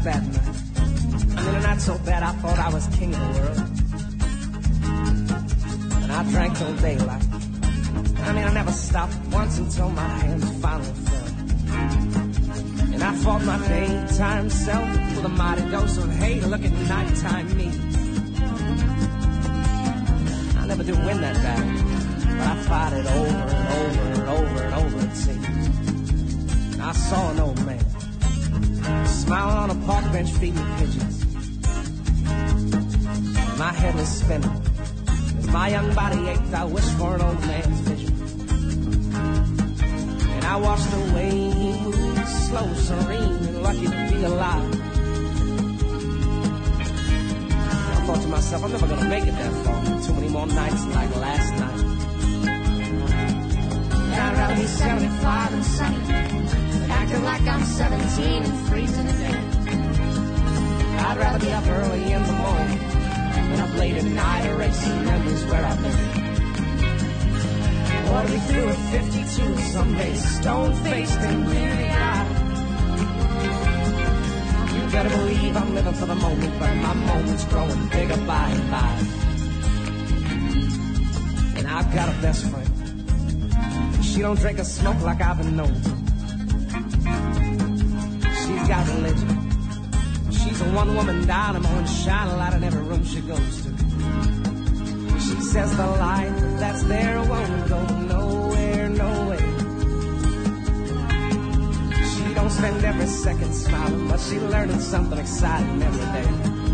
bad night. I mean, not so bad, I thought I was king of the world. And I drank till daylight. I mean, I never stopped once until my hands finally fell. And I fought my daytime self with a mighty dose of hate. Look at nighttime me. I never do win that battle, but I fought it over and over and over and over, it seemed. And I saw an old man smiling on a park bench feeding pigeons. My head was spinning. As my young body ached, I wished for an old man's vision. And I watched the way he moved, slow, serene, and lucky to be alive. I thought to myself, I'm never gonna make it that far. Too many more nights like last night. And I'd rather be 75 and sunny, acting like I'm 17 and freezing again. I'd rather be up early in the morning than up late at night erasing memories where I've been. Or to be through at 52 someday, stone-faced and bleary-eyed. You better believe I'm living for the moment, but my moment's growing bigger by and by. And I've got a best friend. She don't drink or smoke like I've been known to. She's got religion. She's a one-woman dynamo and shine a light in every room she goes to. She says the light that's there won't go nowhere, no way. She don't spend every second smiling, but she's learning something exciting every day.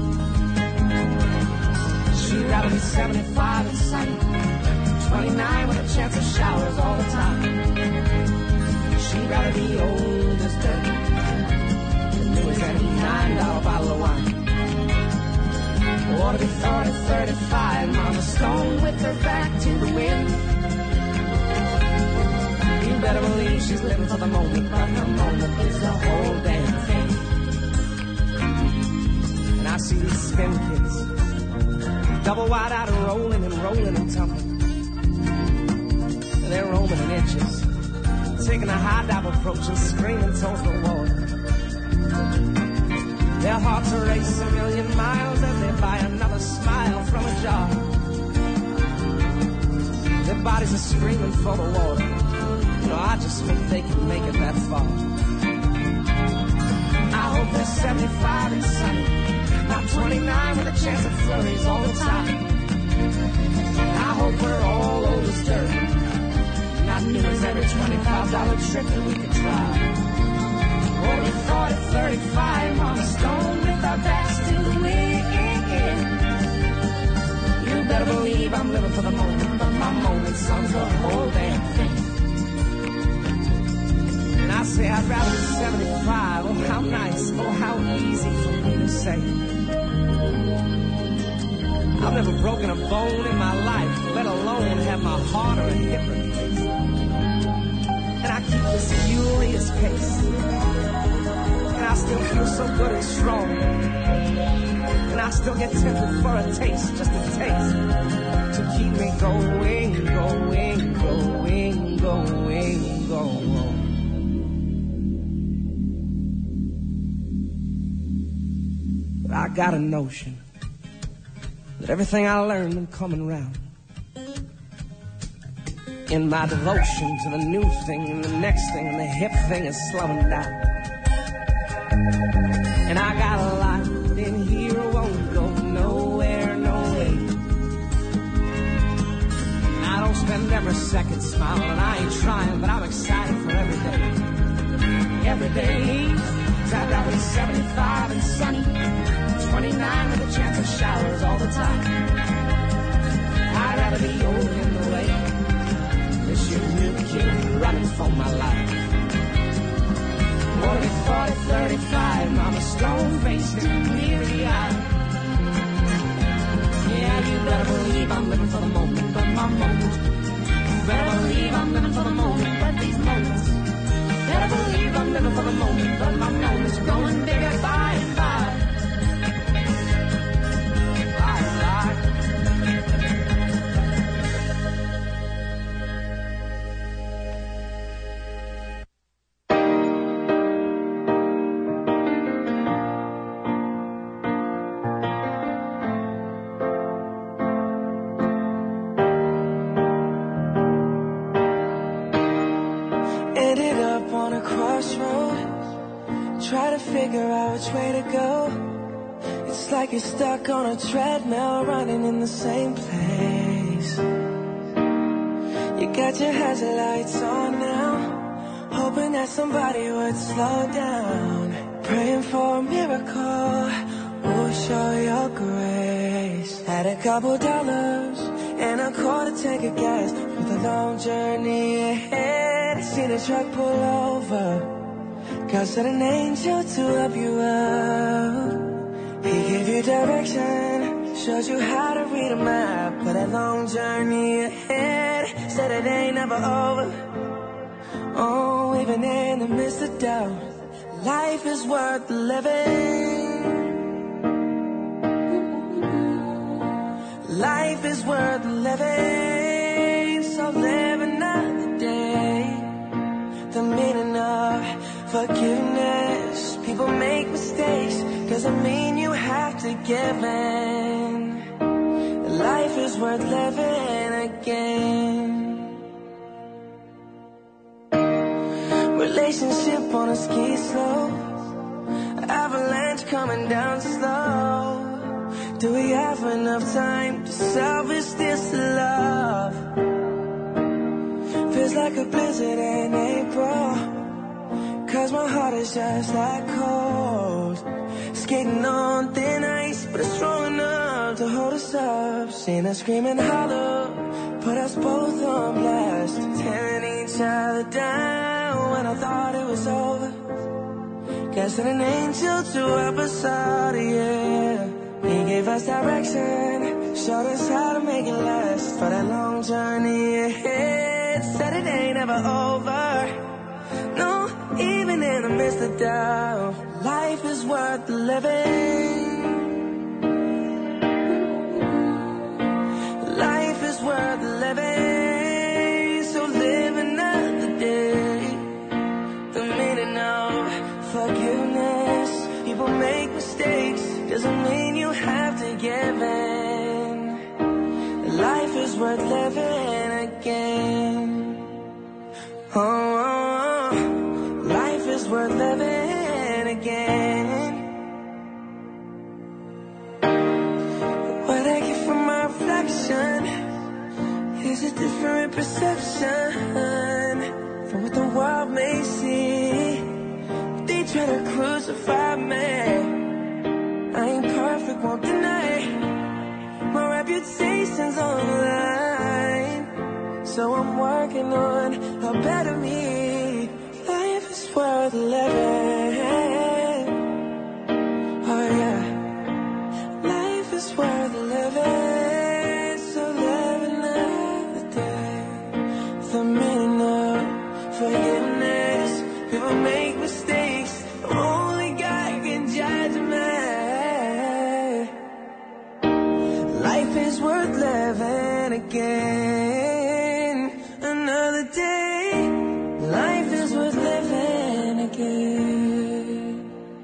She'd rather be 75 and sunny, 29 with a chance of showers all the time. She'd rather be old as dirt, new as any $9 bottle of wine. Or to be 30, 35, Mama Stone with her back to the wind. You better believe she's living for the moment, but the moment is the whole damn thing. And I see these spin kids, double wide-eyed and rolling and tumbling. And they're roaming in inches, taking a high dive approach and screaming towards the water. Their hearts are racing a million miles as they buy another smile from a jar. Their bodies are screaming for the water. You know, I just hope they can make it that far. I hope they're 75 and sunny, not 29 with a chance of flurries all the time. I hope we're all old as dirt, not new as every $25 trip that we could try. Or we 40, 35 on a stone with our backs to the wind. You better believe I'm living for the moment, but my moment sums the whole damn thing. And I say I'd rather be 75. Oh, how nice. Oh, how easy for me to say. I've never broken a bone in my life, let alone have my heart or a hip replaced. And I keep this furious pace. And I still feel so good and strong. And I still get tempted for a taste, just a taste, to keep me going, going, going, going, going. But I got a notion that everything I learned in coming round, in my devotion to the new thing and the next thing and the hip thing is slowing down. And I got a light in here, won't go nowhere, no way. I don't spend every second smiling, and I ain't trying, but I'm excited for every day. Every day, I'd rather be 75 and sunny, 29 with a chance of showers all the time. I'd rather be old in the way, this your new kid running for my life. 40, 40, 35, Mama stone-faced and weary-eyed. Yeah, you better believe I'm living for the moment, but my moment. You better believe I'm living for the moment, but these moments. Better believe I'm living for the moment, but my moment's growing bigger by and by. crossroad, try to figure out which way to go. It's like you're stuck on a treadmill, running in the same place. You got your hazard lights on now, hoping that somebody would slow down, praying for a miracle, oh show your grace. Had a couple dollars and a quarter tank of gas for the long journey ahead. Seen a truck pull over, God sent an angel to help you out. He gave you direction, showed you how to read a map for that long journey ahead. Said it ain't never over, oh, even in the midst of doubt, life is worth living. Life is worth living, so live another day. The meaning of forgiveness, people make mistakes, doesn't mean you have to give in. Life is worth living again. Relationship on a ski slope, avalanche coming down slow. Do we have enough time to salvage this love? Feels like a blizzard in April, cause my heart is just like cold. Skating on thin ice, but it's strong enough to hold us up. Seen us screaming hollow, put us both on blast, tearing each other down when I thought it was over. Guess an angel to help us out, yeah. He gave us direction, showed us how to make it last for that long journey ahead. Said it ain't ever over, no, even in the midst of doubt, life is worth living. Life is worth living, so live another day. The meaning of forgiveness, people make mistakes, doesn't mean you have to give in. Life is worth living again. Oh, oh, oh. Life is worth living again. What I get from my reflection is a different perception from what the world may see. They try to crucify me, I ain't perfect, won't deny. My reputation's on the line, so I'm working on a better me. Life is worth living. Oh yeah, life is worth living, so live another day. The meaning of forgiveness, people make mistakes, only God can judge me. Life is worth living again. Another day, life is worth living again.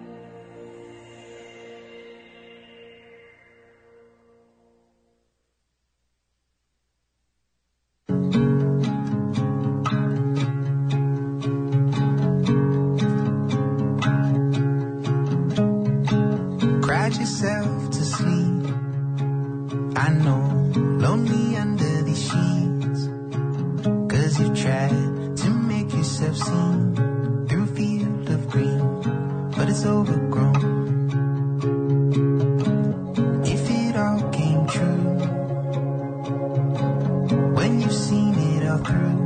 Cried yourself to sleep, I know, lonely under these sheets, cause you tried to make yourself seen through a field of green, but it's overgrown. If it all came true, when you've seen it all through,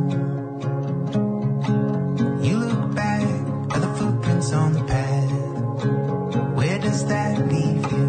you look back at the footprints on the path, where does that leave you?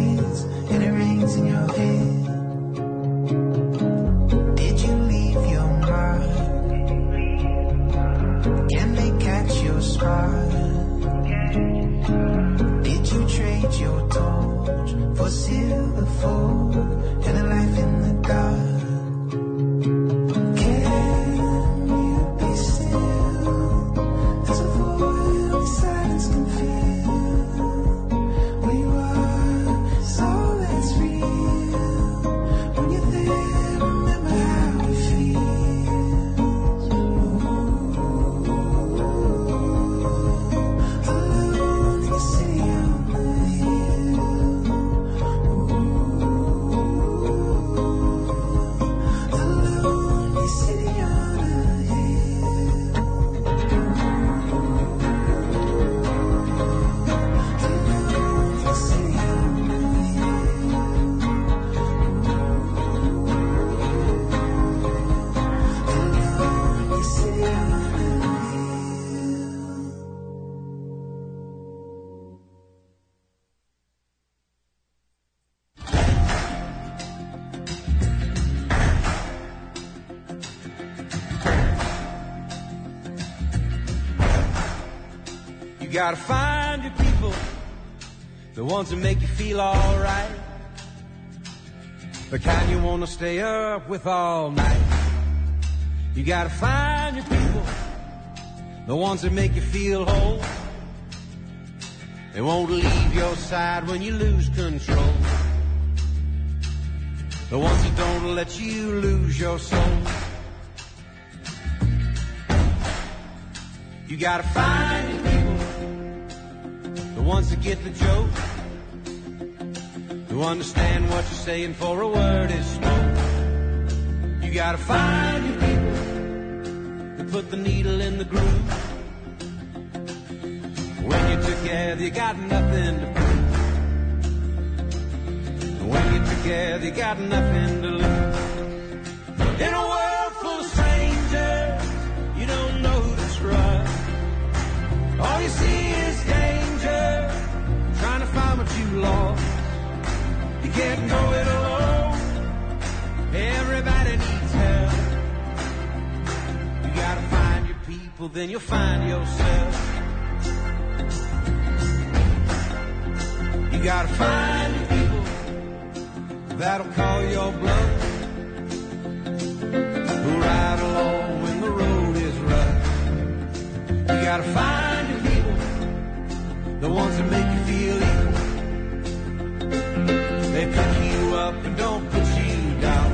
eyes and it rains in your head. Did you leave your mark? Can they catch your smile? Did you trade your torch for silver folk and a life in the dark? You gotta find your people, the ones that make you feel alright, the kind you wanna stay up with all night. You gotta find your people, the ones that make you feel whole. They won't leave your side when you lose control. The ones that don't let you lose your soul. You gotta find your people, the ones that get the joke, who understand what you're saying for a word is spoke. You gotta find your people, who put the needle in the groove. When you're together, you got nothing to prove. When you're together, you got nothing to lose. In a world full of strangers, you don't know who to trust. All you see is danger, trying to find what you lost. You can't go it alone, everybody needs help. You gotta find your people, then you'll find yourself. You gotta find your people that'll call your bluff, who ride along when the road is rough. You gotta find your people, the ones that make you feel equal. They pick you up and don't put you down,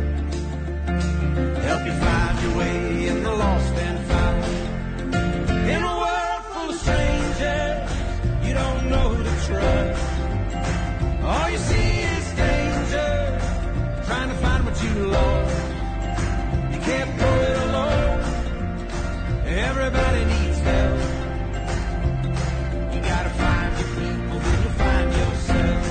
help you find your way in the lost and found. In a world full of strangers, you don't know who to trust. All you see is danger, trying to find what you lost. You can't go it alone, everybody needs help. You gotta find your people, then you'll find yourself.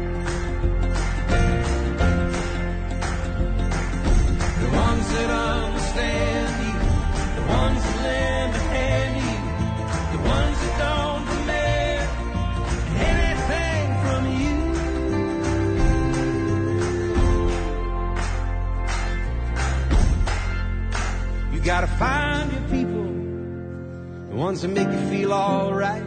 The ones that understand you, the ones that lend a hand you, the ones that don't demand anything from you. You gotta find your people, the ones that make you feel alright,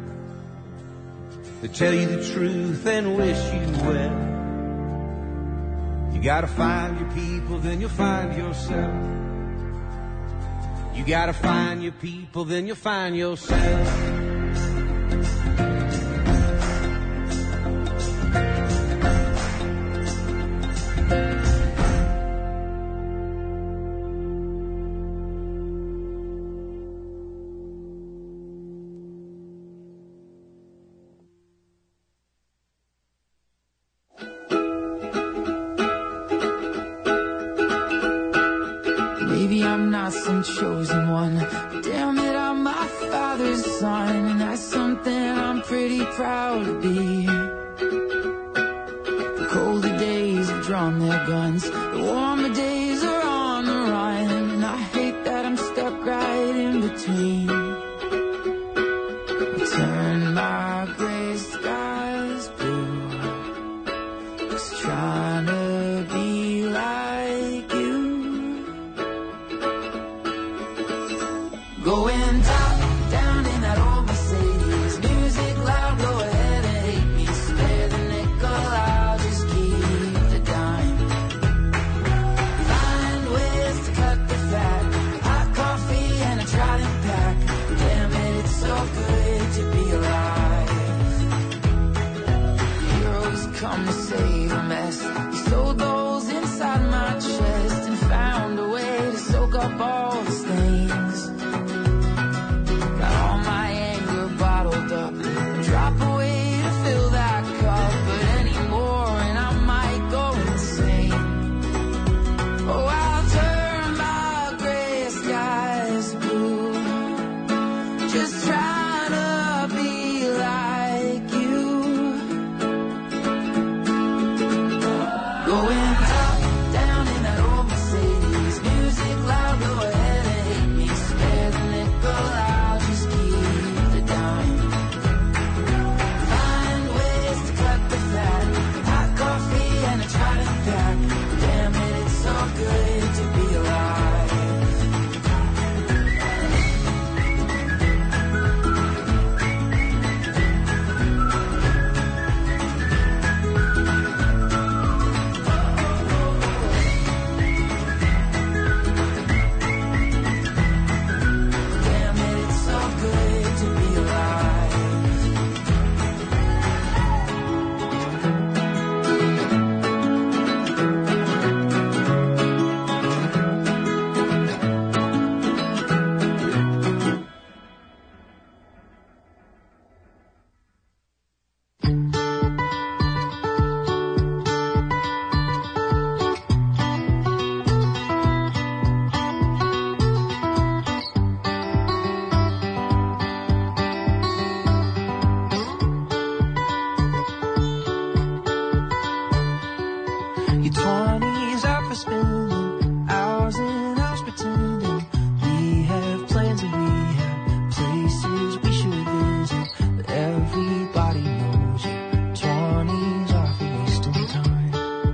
that tell you the truth and wish you well. You gotta find your people, then you'll find yourself. You gotta find your people, then you'll find yourself. Maybe I'm not some chosen one, but damn it, I'm my father's son, and that's something I'm pretty proud to be. The colder days have drawn their guns, the warmer days are on the run, and I hate that I'm stuck right in between. Turn my gray skies blue. Just trying to be like you. Going top down in that old Mercedes, music loud, go ahead and hate me. Spare the nickel, I'll just keep the dime. Find ways to cut the fat, hot coffee and a trident pack. Damn it, it's so good to be alive. Heroes come to save a mess. You stole those inside my chest and found a way to soak up all the stains. Got all my anger bottled up, drop away to fill that cup, but anymore and I might go insane. Oh, I'll turn my gray skies blue, just trying to be like you. Going top down in that old Mercedes, music loud, go ahead and hate me. Spare the nickel, I'll just keep the dime. Find ways to cut the fat, hot coffee and a trident pack. Damn it, it's so good to be alive. Damn it, it's so good to be alive. Your 20s are for spending hours and hours pretending we have plans and we have places we should visit, but everybody knows your 20s are for wasting time.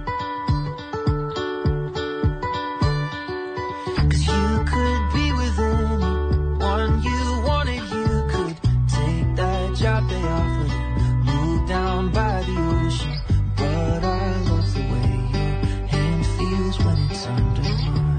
'Cause you could be with anyone you wanted, you could take that job they offered and move down by the ocean, but I love the way your hand feels when it's under mine.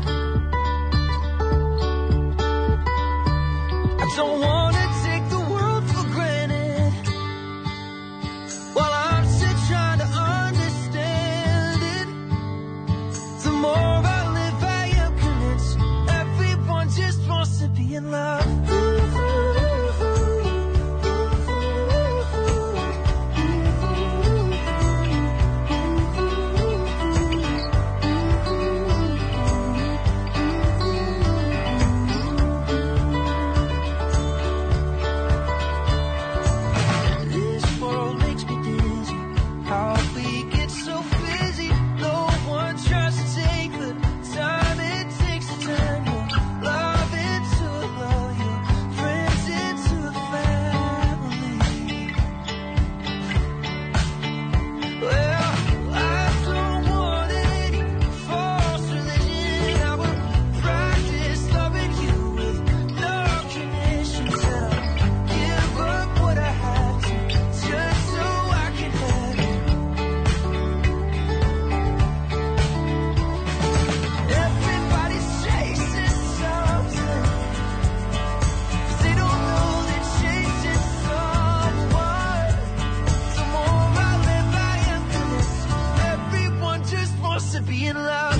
I don't wanna take the world for granted while I'm still trying to understand it. The more I live, I am convinced everyone just wants to be in love. This world makes me dizzy. How we get so busy. No one tries to take the time it takes to turn your love into love, your friends into family. Well, I don't want any false religion. I will practice loving you with no conditions. I'll give up what I have to just so I can have you. Everybody's chasing something, 'cause they don't know they're chasing someone. The more I live, I am convinced everyone just wants to be in love.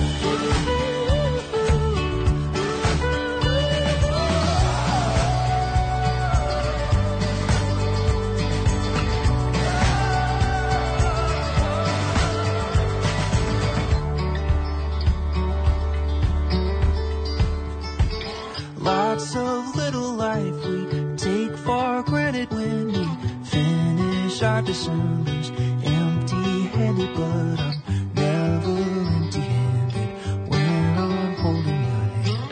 Lots of little life we take for granted when we finish our Decembers empty-handed, but I'm never empty-handed when I'm holding your hand.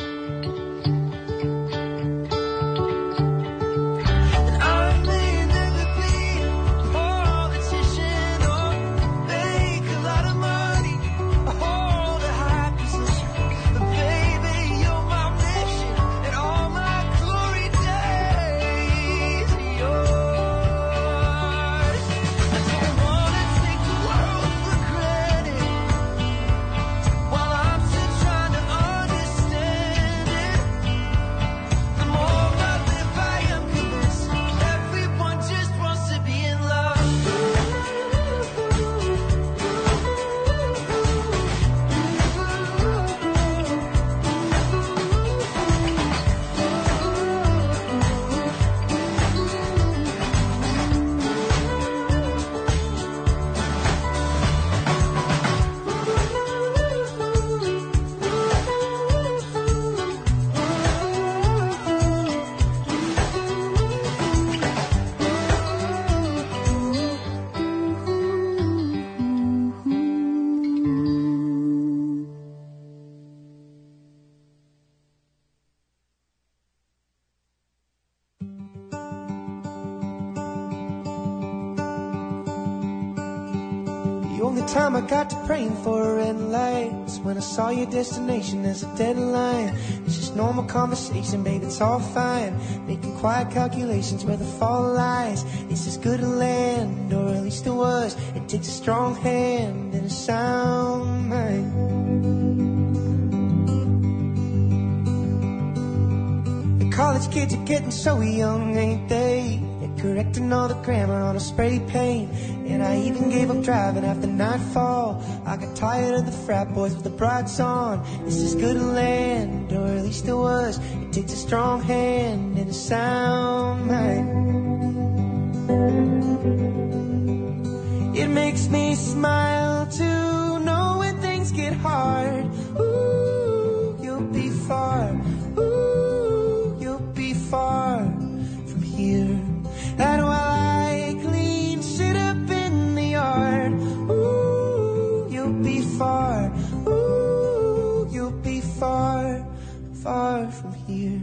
And I may never be a politician or make only time I got to praying for a red light was when I saw your destination as a deadline. It's just normal conversation, babe, it's all fine. Making quiet calculations where the fall lies. It's as good a land, or at least it was. It takes a strong hand and a sound mind. The college kids are getting so young, ain't they? Correcting all the grammar on a spray paint. And I even gave up driving after nightfall. I got tired of the frat boys with the brights on. This is good land, or at least it was. It takes a strong hand and a sound mind. It makes me smile to know when things get hard. Ooh, you'll be far. Ooh, you'll be far from here. And while I clean shit up in the yard, ooh, you'll be far, ooh, you'll be far, far from here.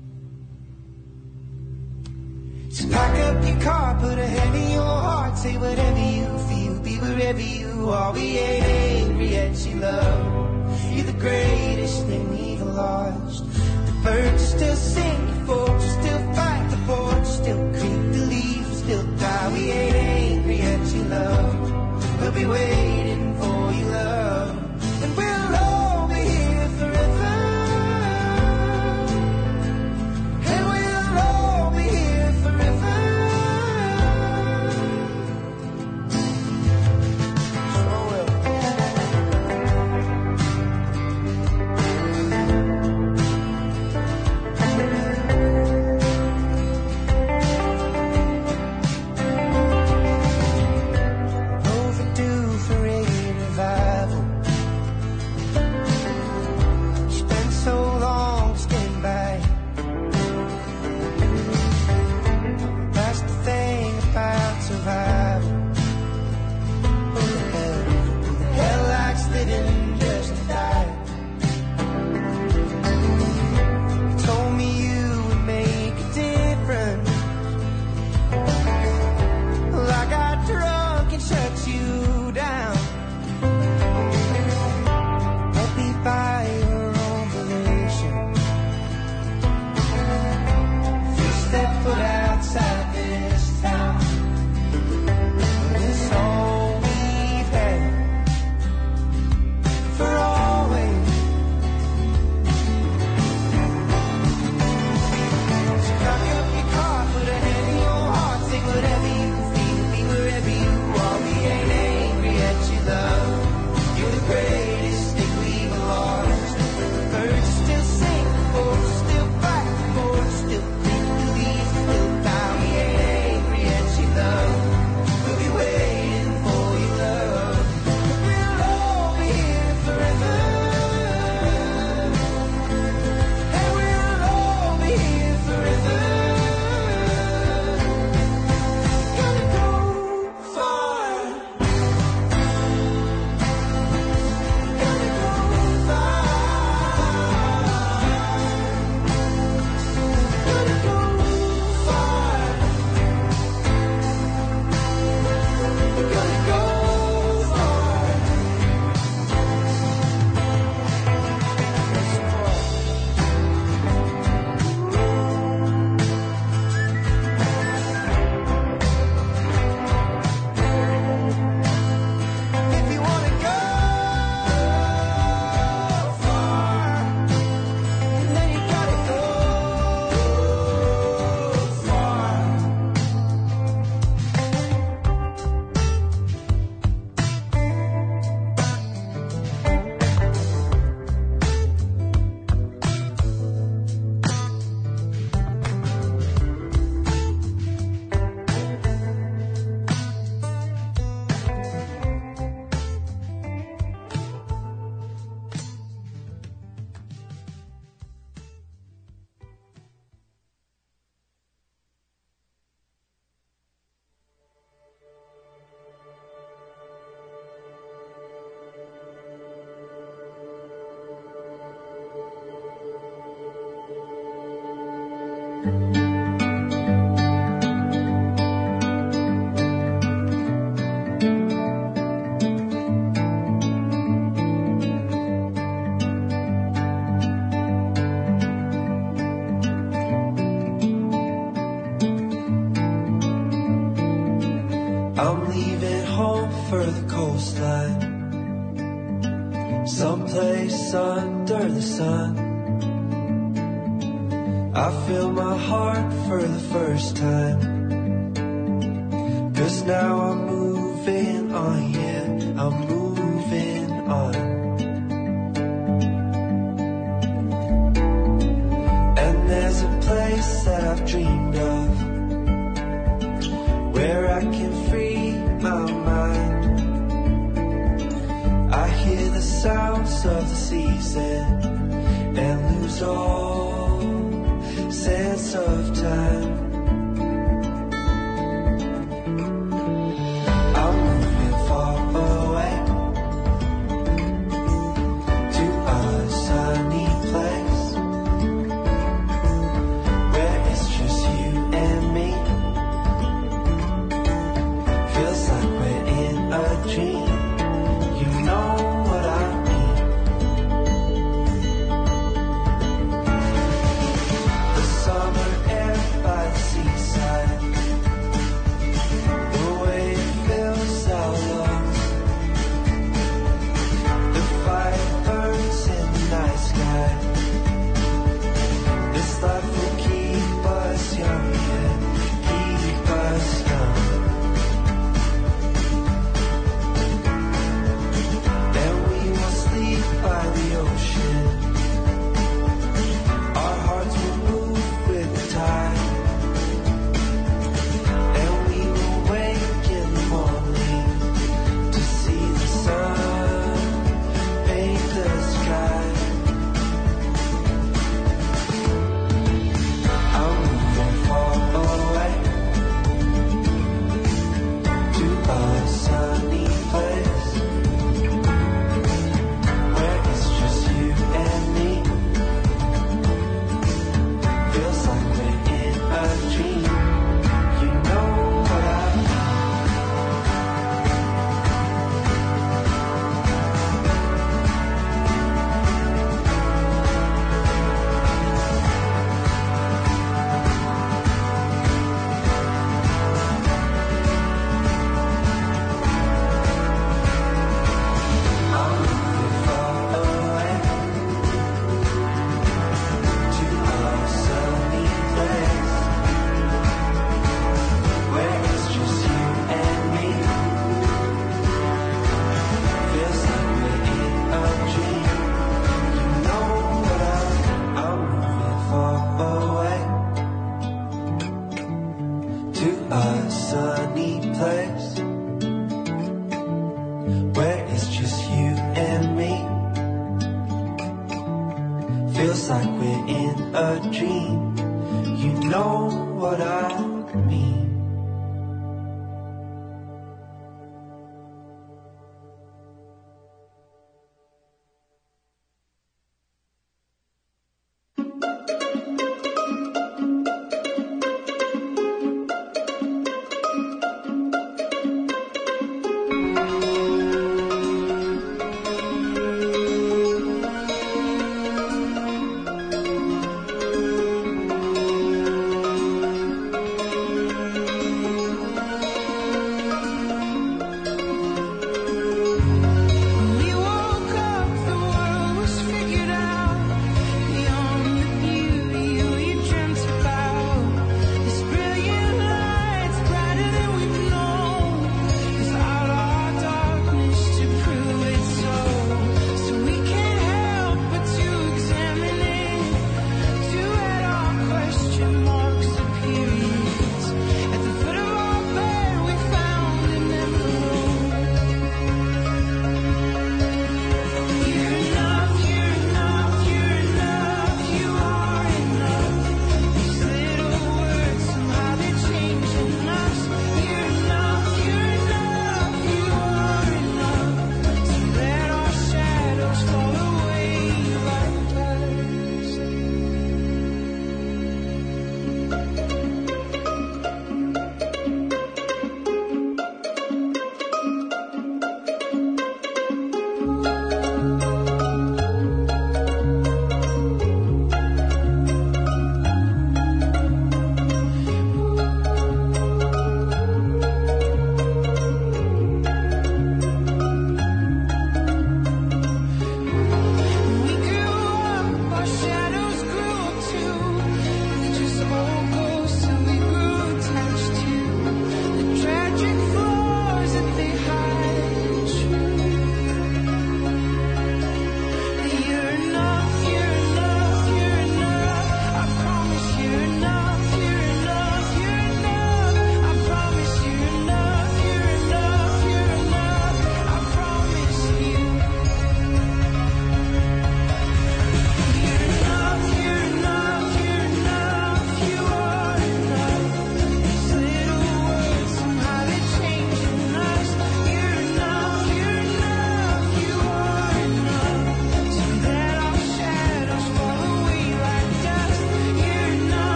So pack up your car, put a hand in your heart, say whatever you feel, be wherever you are. We ain't angry at you, love. You're the greatest thing we've lost. The birds still sing, the folks still fight, the boards still creak, the leaves still die. We ain't angry at you, love. We'll be waiting for you, love. And we'll all be here forever. And we'll all be here forever. Sure will. the coastline, someplace under the sun. I feel my heart for the first time, 'cause now I'm moving on, yeah, I'm moving on. And there's a place that I've dreamed of, where I can free my mind. I hear the sounds of the season and lose all sense of time. I'm moving far away to a sunny place where it's just you and me. Feels like we're in a dream. You know what I mean. The summer air by the seaside, the way it fills our lungs. The fire burns in the night sky. This life will keep us young, yeah, keep us young. Then we will sleep by the ocean. Our hearts will move with the tide. And we will wake in the morning to see the sun paint the sky. I'm moving far away to a sunny place where it's just you and me. Feels like we're in a dream. You know what I mean. I'm moving far away to a sunny place where it's just you and me. Feels like we're in a dream. You know what I'm moving far away to a sunny place where it's just you and me. Feels like we're in a dream. You know what I mean.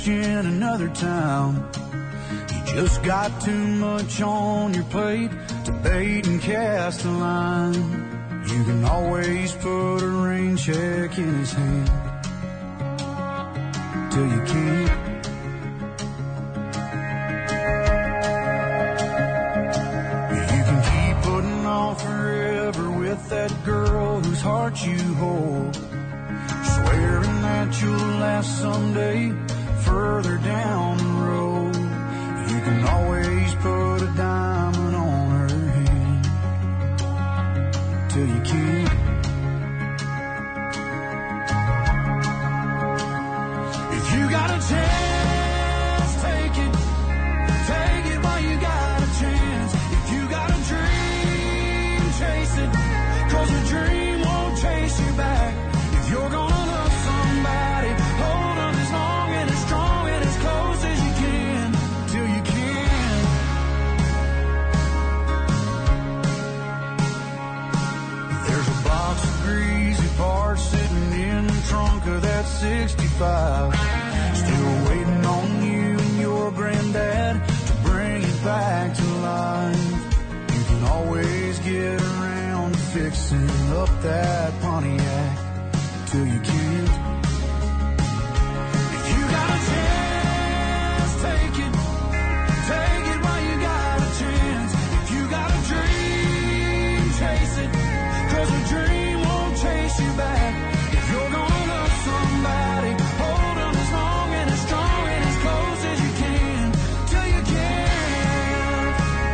fish in another town. You just got too much on your plate to bait and cast a line. You can always put a rain check in his hand till you can't. You can keep putting off forever with that girl whose heart you hold, swearing that you'll last someday further down the road. You can always put a diamond on her hand till you can't. If you got a chance, take it while you got a chance. If you got a dream, chase it, 'cause a dream won't chase you back. If you're gonna love somebody, hold on as long and as strong and as close as you can till you can. There's a box of greasy parts sitting in the trunk of that 65, still waiting on you and your granddad to bring it back to life. You can always get around to fixing up that Pontiac till you can't. If you got a chance, take it while you got a chance. If you got a dream, chase it, 'cause a dream won't chase you back. If you're gonna love somebody, hold them as long and as strong and as close as you can till you can.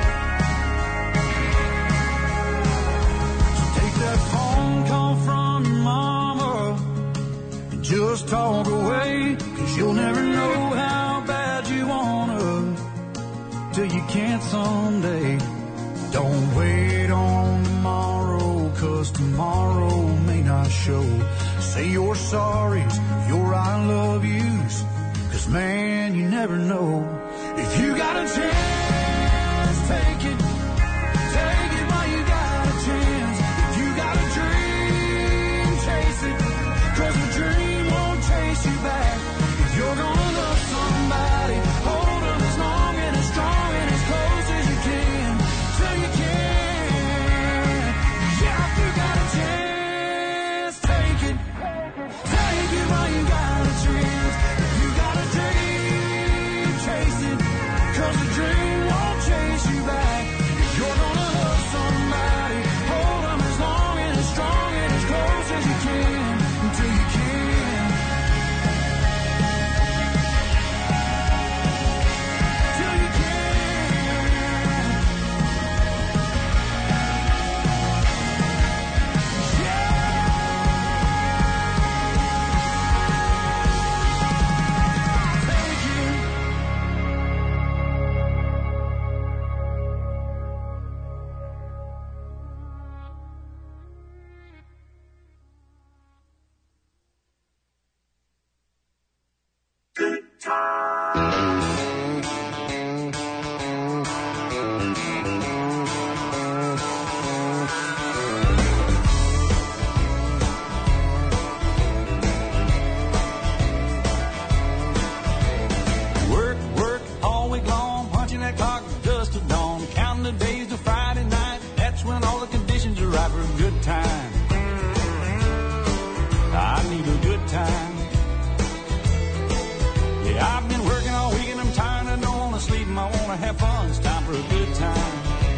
So take that phone call from your mama and just talk away, 'cause you'll never know how bad you wanna till you can't someday. Don't wait on tomorrow, 'cause tomorrow may not show. Say your sorries, your I love yous, 'cause man, you never know. If you got a chance, take it while you got a chance. If you got a dream, chase it, 'cause a dream won't chase you back. If you're gonna love somebody, hold them as long and as strong and as close as you can till you can. Yeah, if you got a chance, take it while you got a chance. If you got a dream, chase it, 'cause a dream won't chase you back. If you're gonna love somebody, hold them as long and as strong and as close as you can until you can. Till you can. Work all week long, punching that clock just to dawn, counting the days to Friday night. That's when all the conditions are right for a good time. I need a good time. Yeah, I've been working all week and I'm tired. I don't want to sleep and I want to have fun. It's time for a good time.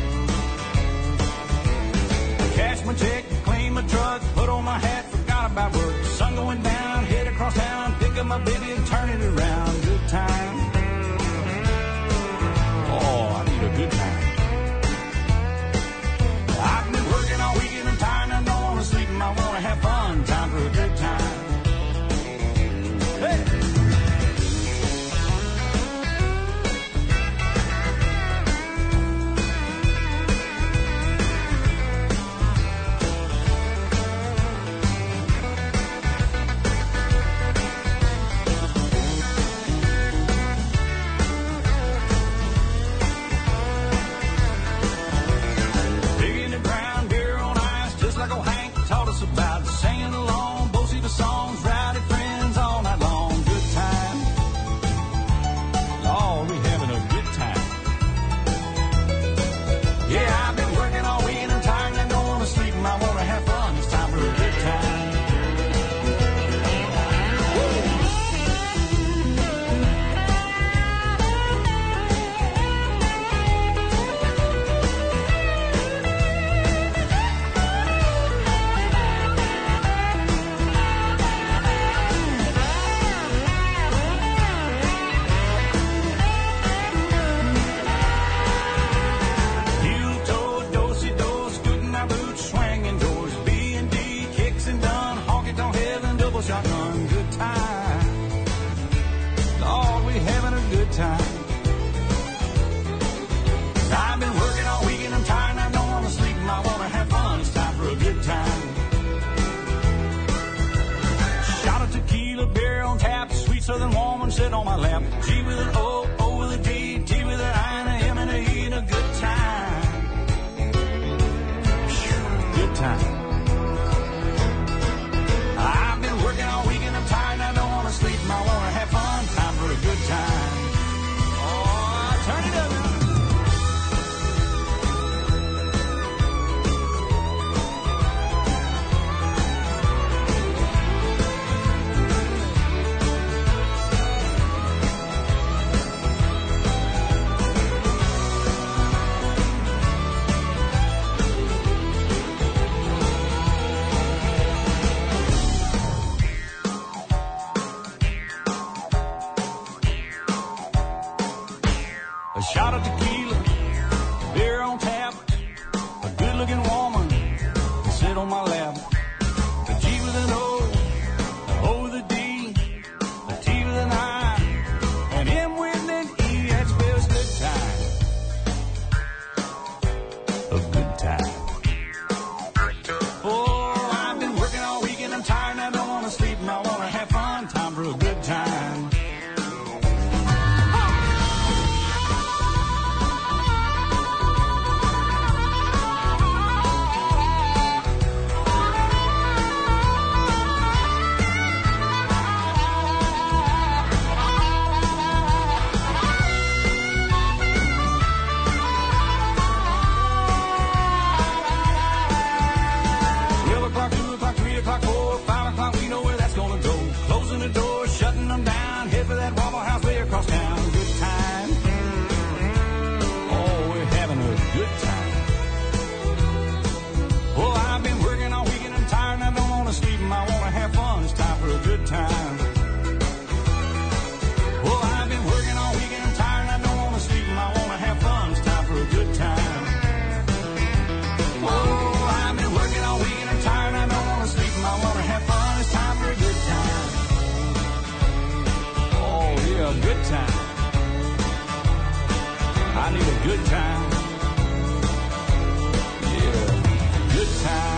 Cash my check, clean my truck, put on my hat, forgot about work. Sun going down, head across town, pick up my baby and turn it around. Good time. Oh, I need a good time. I've been working all week and I'm tired. I don't want to sleep and I want to have fun. Time for a good time. Hey! southern woman sit on my lap. G with an O, O with a D, T with an I, and a M and a E, and a good time. Good time. I've been working all week and I'm tired and I don't want to sleep. I want to have fun, time for a good time. Oh, turn it up now. A shot of tequila, beer on tap, a good-looking woman to sit on my lap. A G with an O, a O with a D, a T with an I, an M with an E, that spells good time. A good time. Oh, I've been working all week and I'm tired and I don't want to sleep and I want to have fun, time for a good time. I need a good time. Yeah, good time.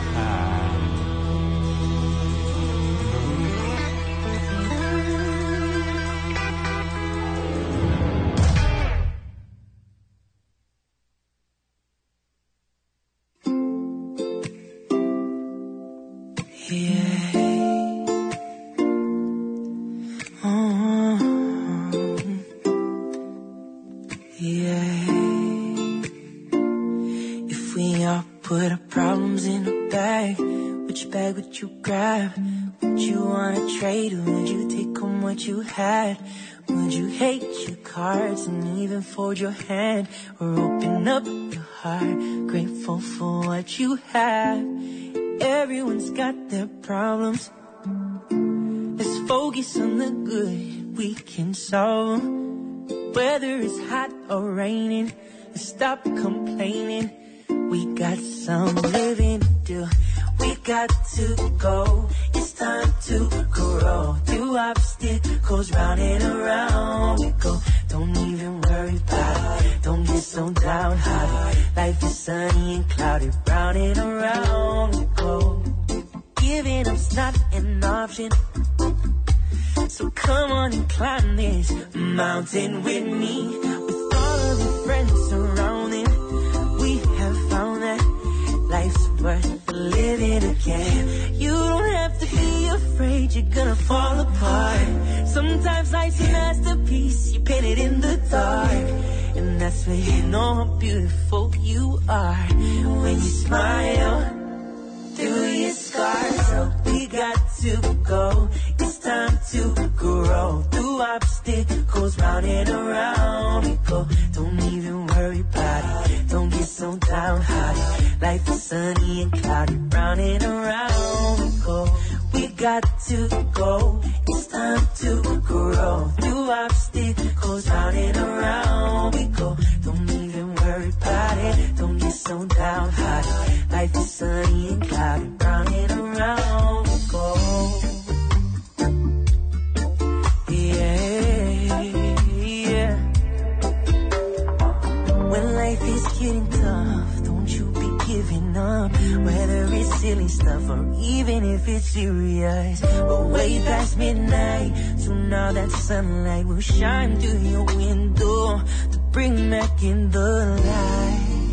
Put our problems in a bag. Which bag would you grab? Would you wanna trade or would you take home what you had? Would you hate your cards and even fold your hand? Or open up your heart, grateful for what you have? Everyone's got their problems. Let's focus on the good, we can solve them. Whether it's hot or raining, let's stop complaining. We got some living to do. We got to go. It's time to grow. Through obstacles, round and around we go. Don't even worry about it. Don't get so downhearted. Life is sunny and cloudy. Round and around we go. Giving up's not an option. So come on and climb this mountain with me. With all of your friends surrounding, we have found that life's worth living again. You don't have to be afraid you're gonna fall apart. Sometimes life's a masterpiece, you paint it in the dark. And that's when you know how beautiful you are. When you smile through your scars. So we got to go. It's time to grow. Through obstacles, round and around we go. Don't even worry about it. Don't get so downhearted. Life is sunny and cloudy. Round and around we go. We got to go. It's time to grow. Through obstacles, round and around we go. Don't even worry about it. Don't get so downhearted. Life is sunny and cloudy. Round and around we go. When life is getting tough, don't you be giving up. Whether it's silly stuff or even if it's serious. We're way past midnight, so now that sunlight will shine through your window to bring back in the light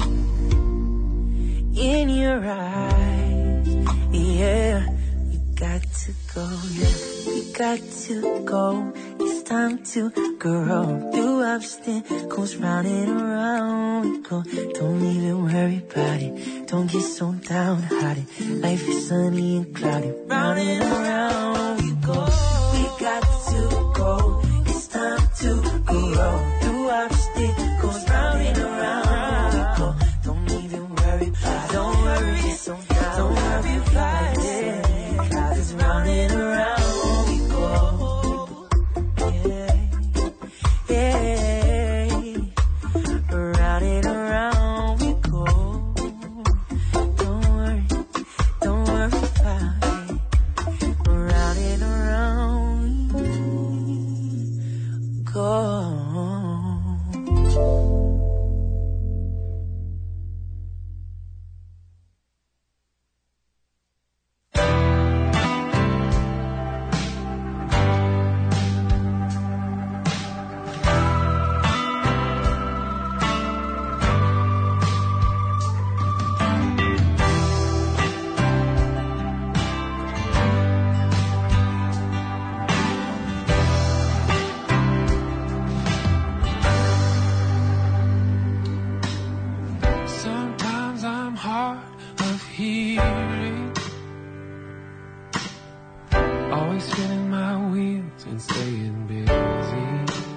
in your eyes. Yeah, we got to go, yeah, we got to go. It's time to grow through obstacles, round and around we go. Don't even worry about it, don't get so downhearted. Life is sunny and cloudy, round and around we go. We got to go, it's time to grow through obstacles, round and around we go. Don't even worry about it, don't worry, get so down, don't worry about it, 'cause round and around we go. Yeah, round and around we go. Don't worry about it. Round and around we go. Sometimes I'm hard of hearing, always spinning my wheels and staying busy.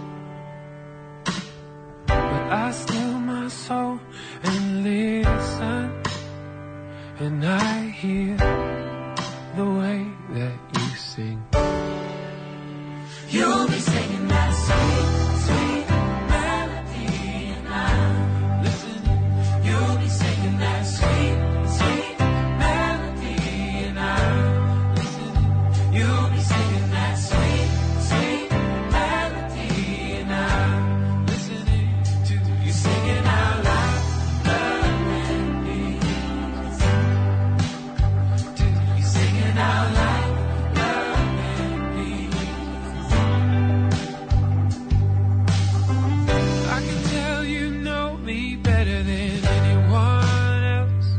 But I still my soul and listen, and I hear the way that you sing. You'll be singing that sweet, sweet melody, and I'm listening. You'll be singing that sweet, sweet melody, and I'm listening. You'll be singing that sweet, sweet melody, and I'm listening to you singing out loud, love and peace. To you singing out loud, love and peace. I can tell you know me better than anyone else.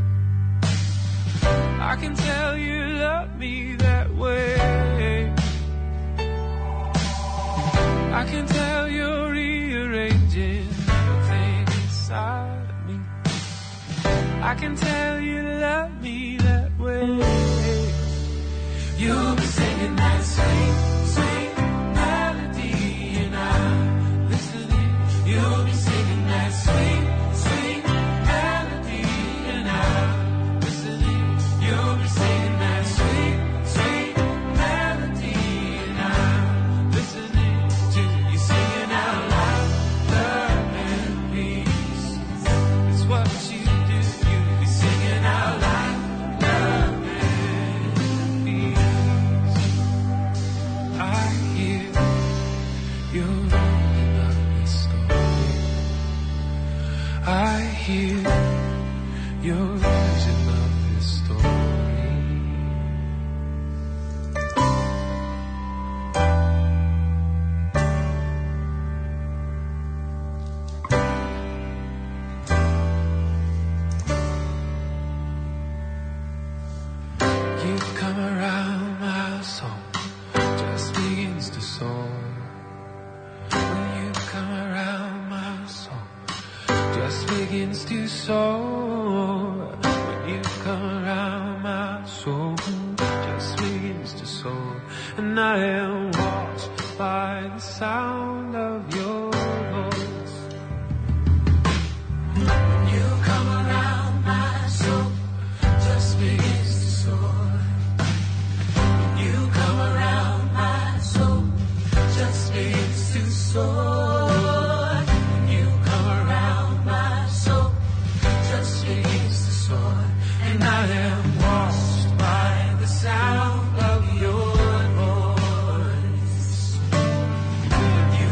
I can tell you love me that way. I can tell you're rearranging everything inside of me. I can tell you love me that way. You'll be singing that sweet, sweet melody, and I'm listening. You'll be singing that sweet, sweet melody, and I'm listening. You'll be singing that sweet, sweet melody, and I'm listening to you singing out loud, love and peace. It's what you do. You'll be singing out loud, love and peace. I hear your version of this story. I hear your version of this story. You come around, my soul just begins to soar. When you come around, my soul just begins to soar. When you come around, my soul just begins to soar. And I am washed by the sound of your voice. When you come around, my soul just begins to soar. When you come around, my soul just begins to soar. When you come around, my soul just begins to soar. And I am washed by the sound of your voice. When you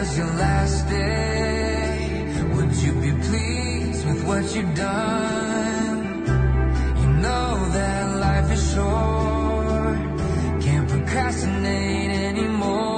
is your last day, would you be pleased with what you've done? You know that life is short, can't procrastinate anymore.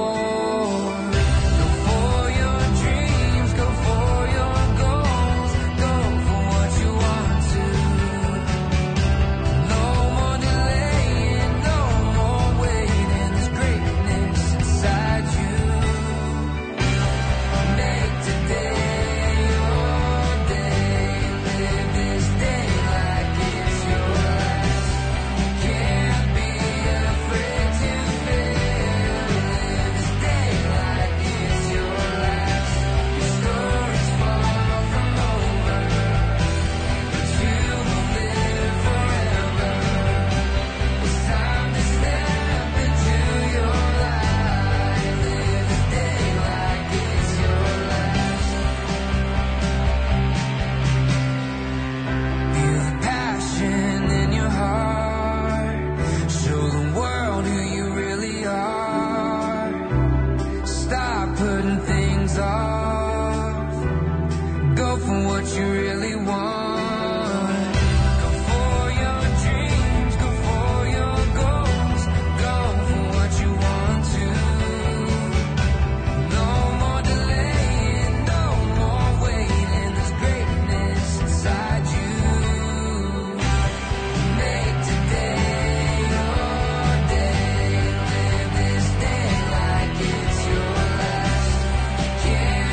Yeah.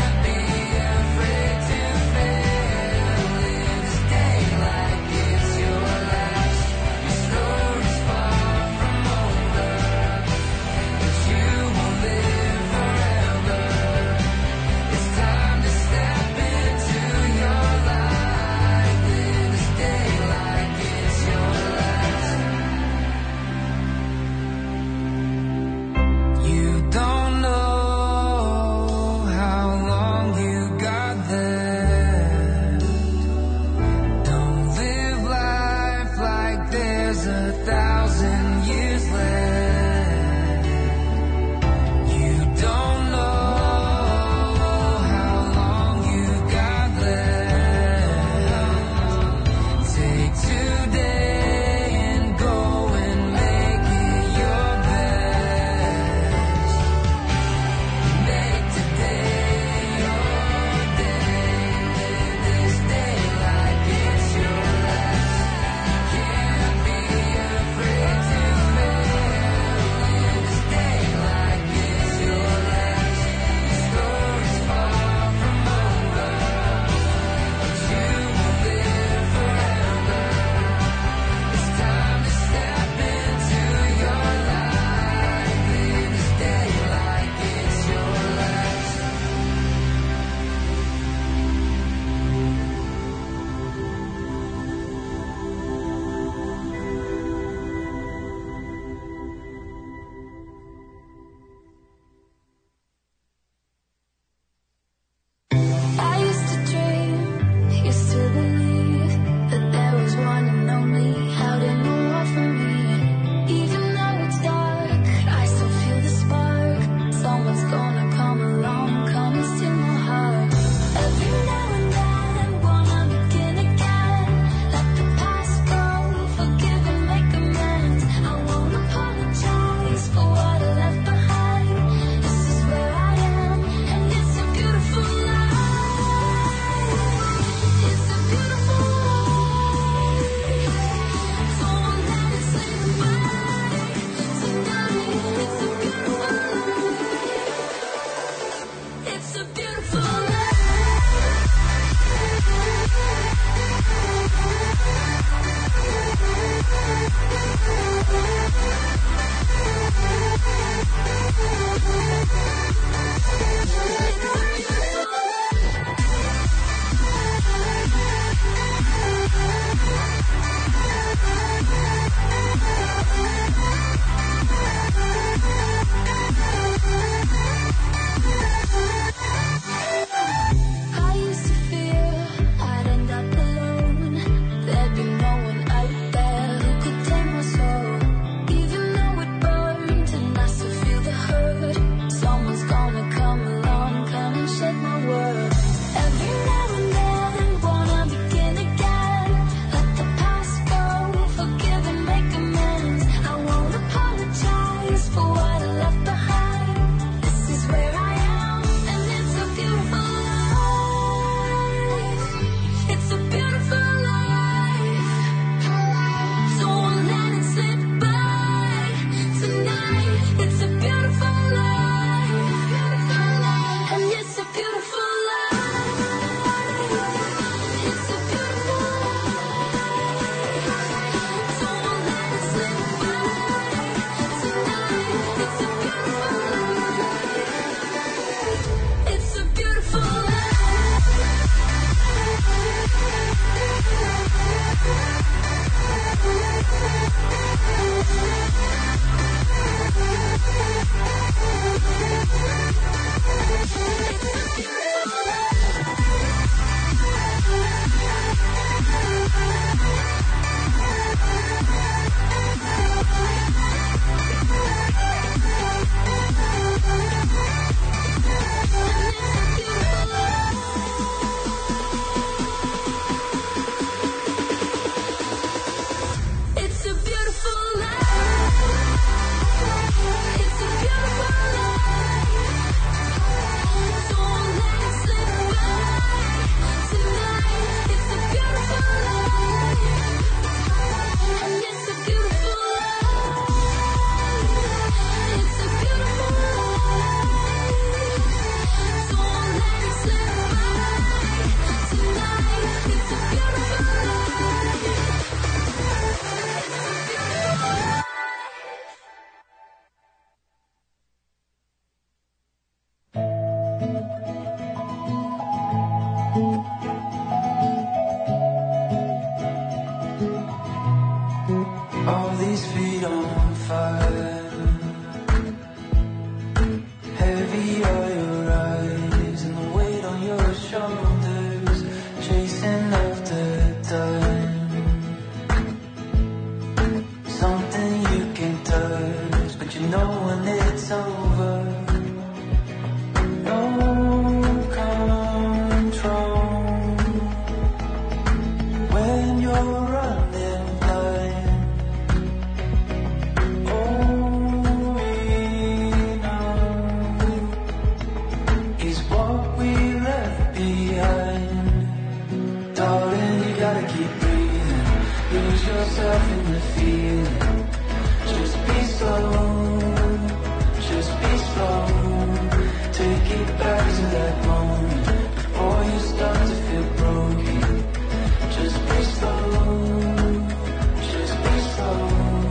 lose yourself in the feeling. Just be slow, just be slow. Take it back to that moment before you start to feel broken. Just be slow, just be slow.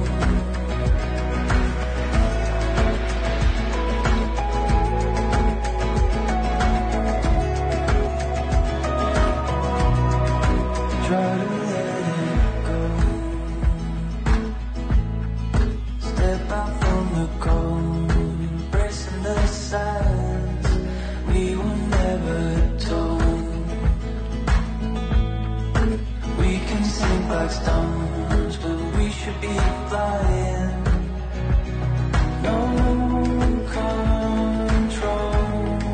Try to let it go. Step out from the cold, embracing the silence we were never told. We can sink like stones, but we should be flying. No control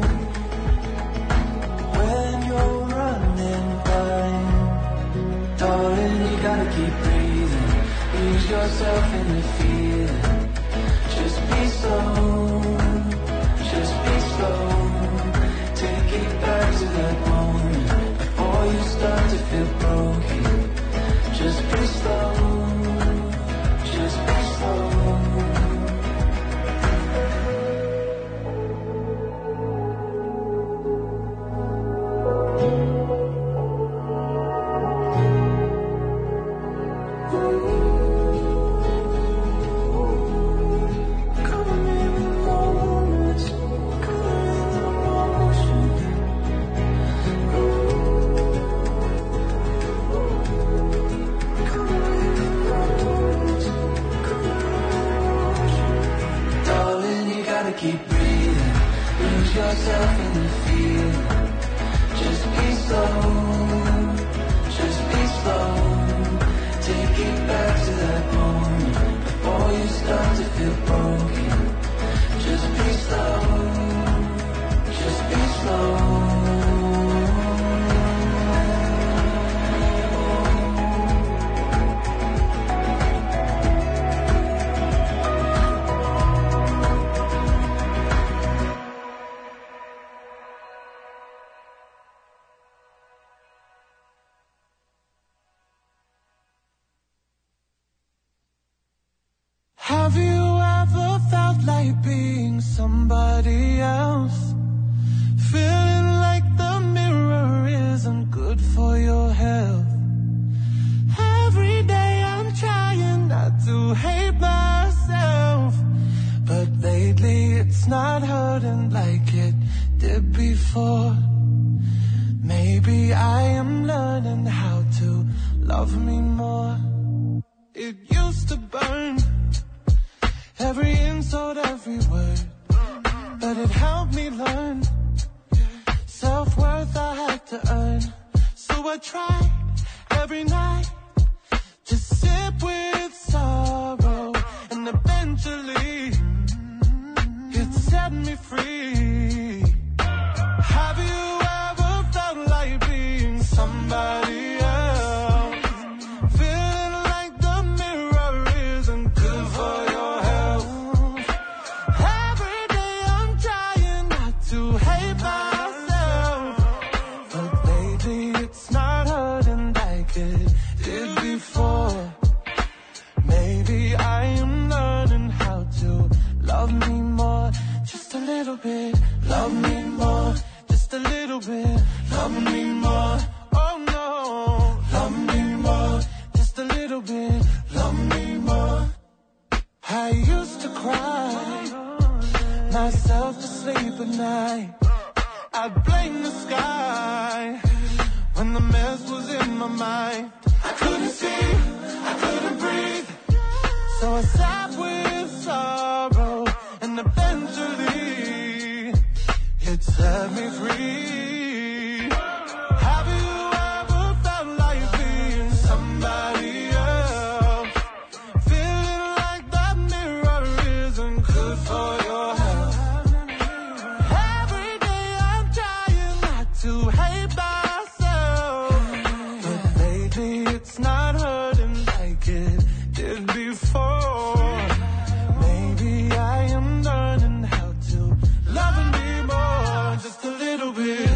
when you're running blind. Darling, you gotta keep breathing. Lose yourself in the feeling. Just be slow, just be slow. Take it back to that moment before you start to feel broken. Just be slow, just be slow. Keep breathing, lose yourself in the feeling. Just be slow, just be slow. Take it back to that moment before you start to feel broken. Just be slow, just be slow. Have you ever felt like being somebody else? Feeling like the mirror isn't good for your health. Every day I'm trying not to hate myself, but lately it's not hurting like it did before. Maybe I am learning how to love me more. It used to burn, every insult, every word, but it helped me learn. Self-worth I had to earn, so I tried every night to sit with sorrow, and eventually it set me free. Have you ever felt like being somebody else? Feeling like the mirror isn't good for your health. Every day I'm trying not to hate myself, but lately it's not hurting like it did before. Maybe I am learning how to love me more, just a little bit. Love me more, just a little bit. Love me more, oh no. Love me more, just a little bit. Love me more. I used to cry myself to sleep at night. I'd blame the sky when the mess was in my mind. I couldn't see, I couldn't breathe, so I sat with sorrow, and eventually it set me free. Have you ever felt like being somebody else? Feeling like that mirror isn't good for your health. Every day I'm trying not to hate myself, but lately it's not hurting like it did before. Maybe I am learning how to love me more, just a little bit.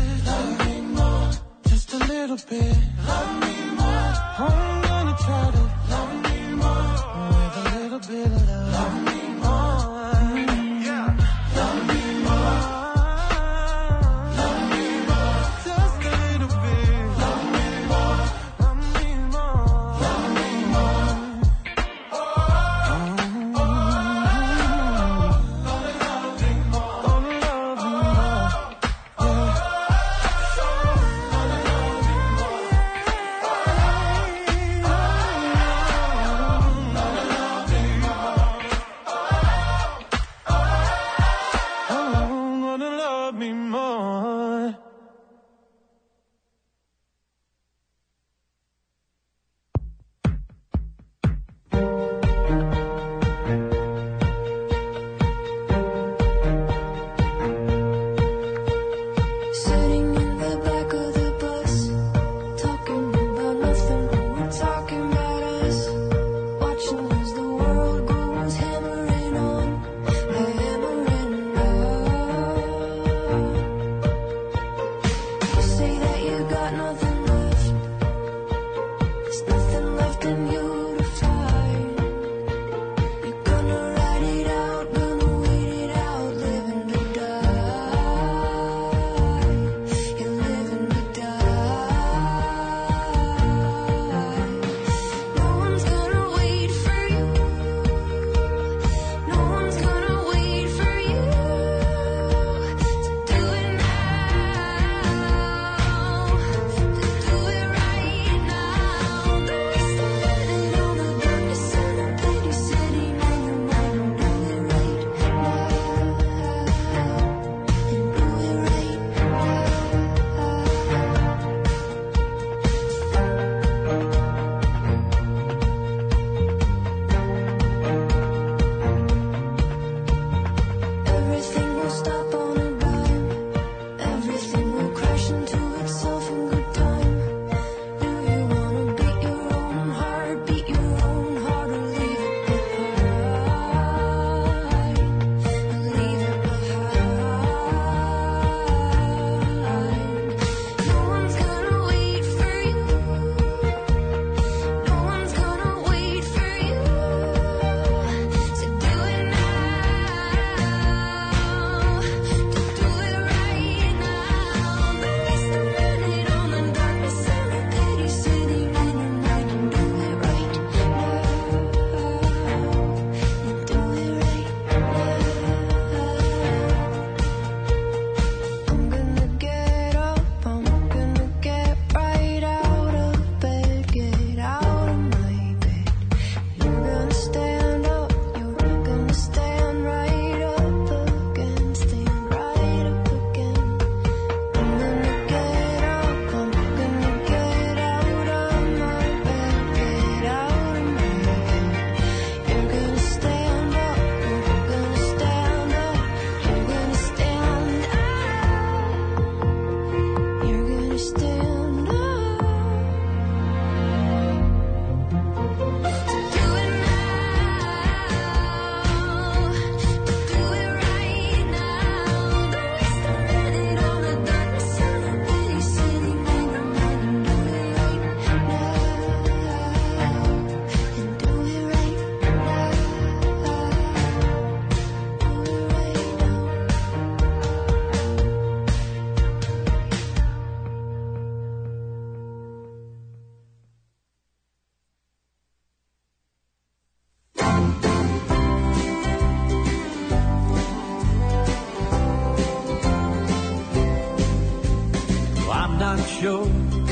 sure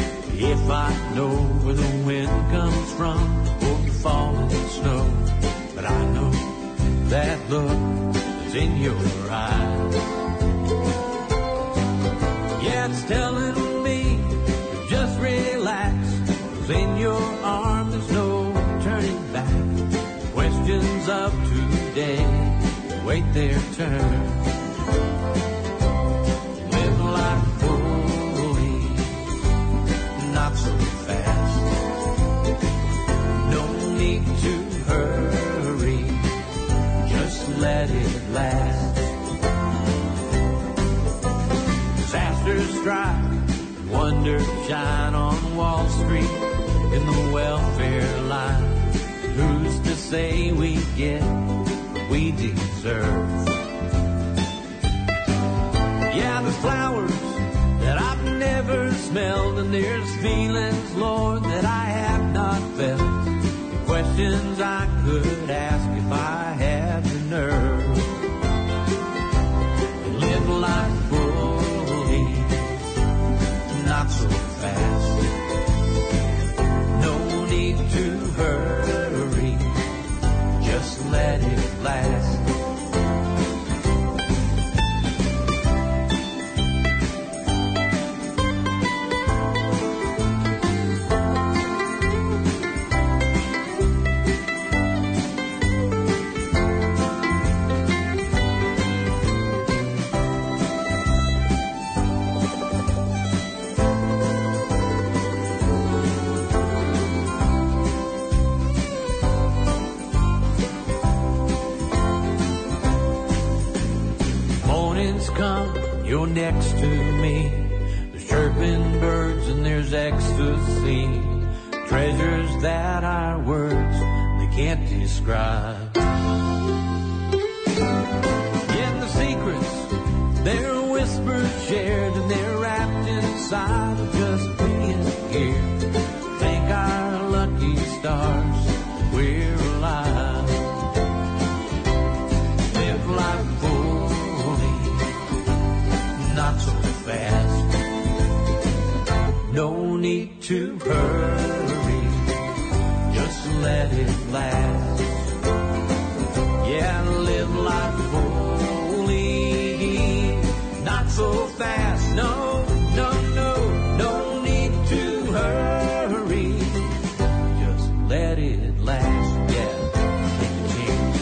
if I know where the wind comes from or the falling snow. But I know that look is in your eyes. Yeah, it's telling me to just relax, 'cause in your arms there's no turning back. Questions of today wait their turn. Live life fully, not so fast. No need to hurry, just let it last. Disasters strike, wonders shine on Wall Street in the welfare line. Who's to say we get what we deserve? Yeah, there's flowers that I've never smelled, and there's feelings, Lord, that I have not felt. Questions I could ask if I had the nerve. Live life fully, not so fast. No need to hurry, just let it last. next to me. There's chirping birds and there's ecstasy, treasures that our words, they can't describe. In the secrets, they're whispers shared, and they're wrapped inside of just being here. Thank our lucky stars that we're alive. Live life fully, not so fast. No need to hurry, just let it last. Yeah, live life fully, not so fast. No, no, no, no need to hurry, just let it last. Yeah, take a chance.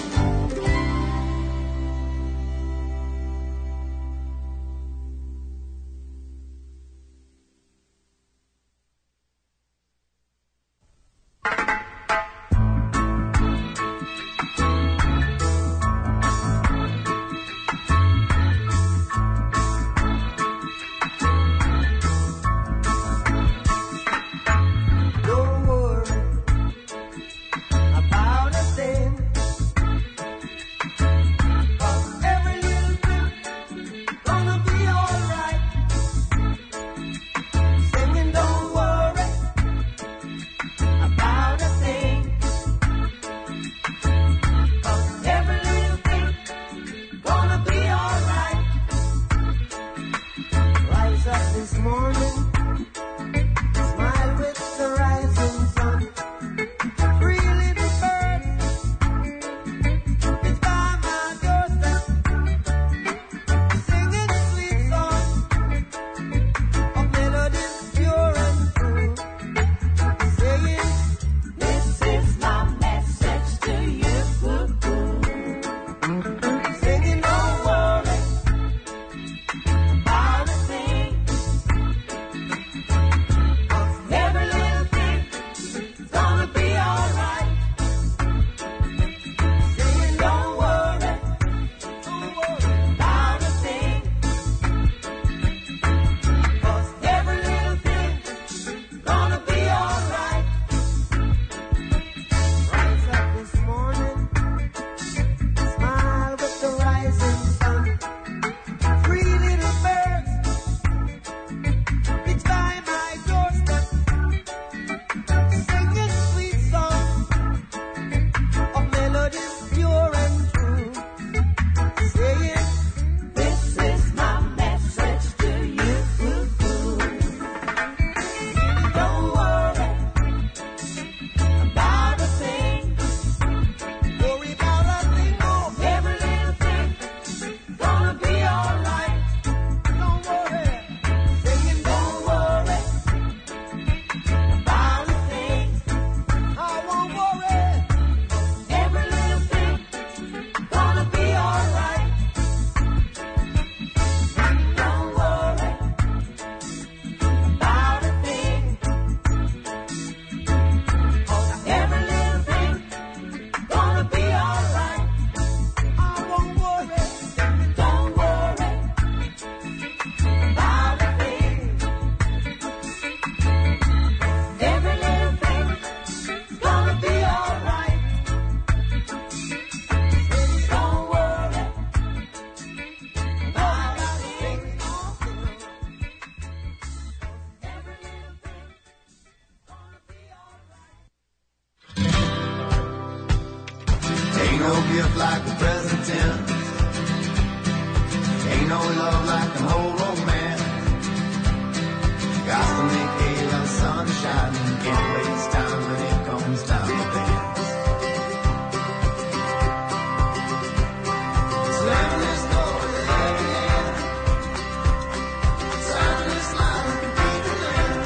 no gift like a present tense. Ain't no love like an old romance. Got to make hay while the sun is shining. Can't waste time when it comes time to dance. Slamming this door to every hand. Signing this line to beat the land.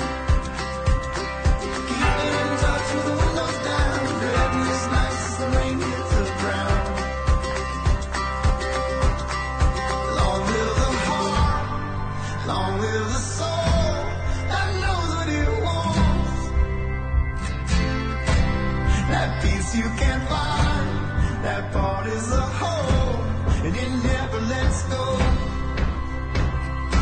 Keeping in touch with the windows down. Dreading this night as the rain hits the ground. Long live the heart. Long live the soul. That knows what it wants. That peace you can't find. That part is a whole. And it never lets go.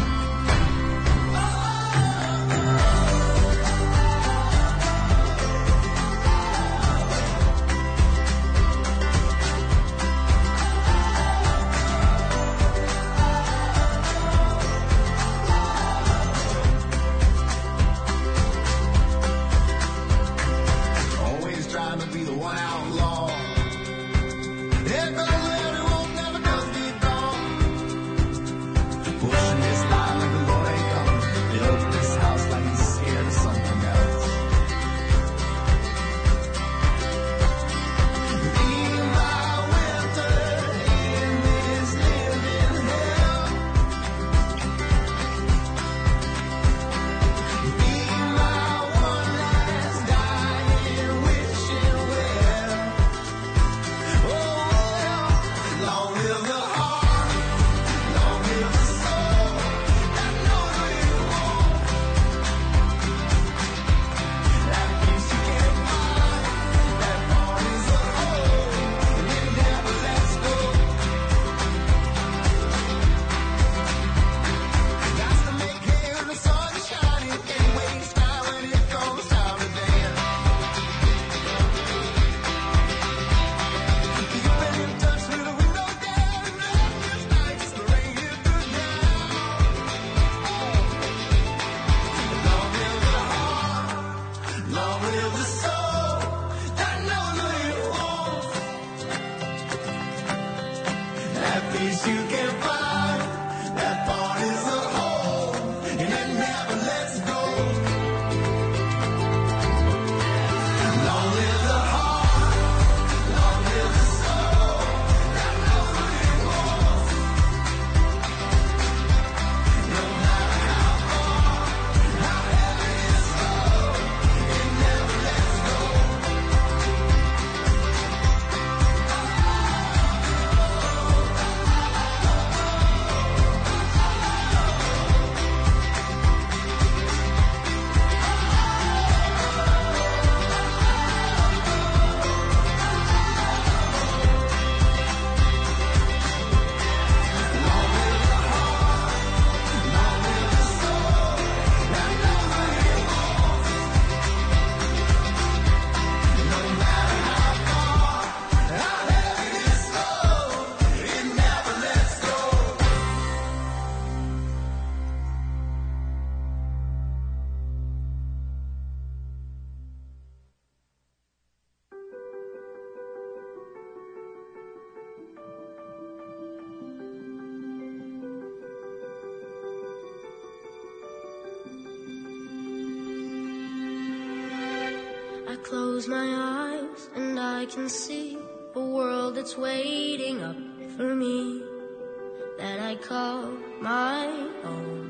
close my eyes and I can see a world that's waiting up for me, that I call my own.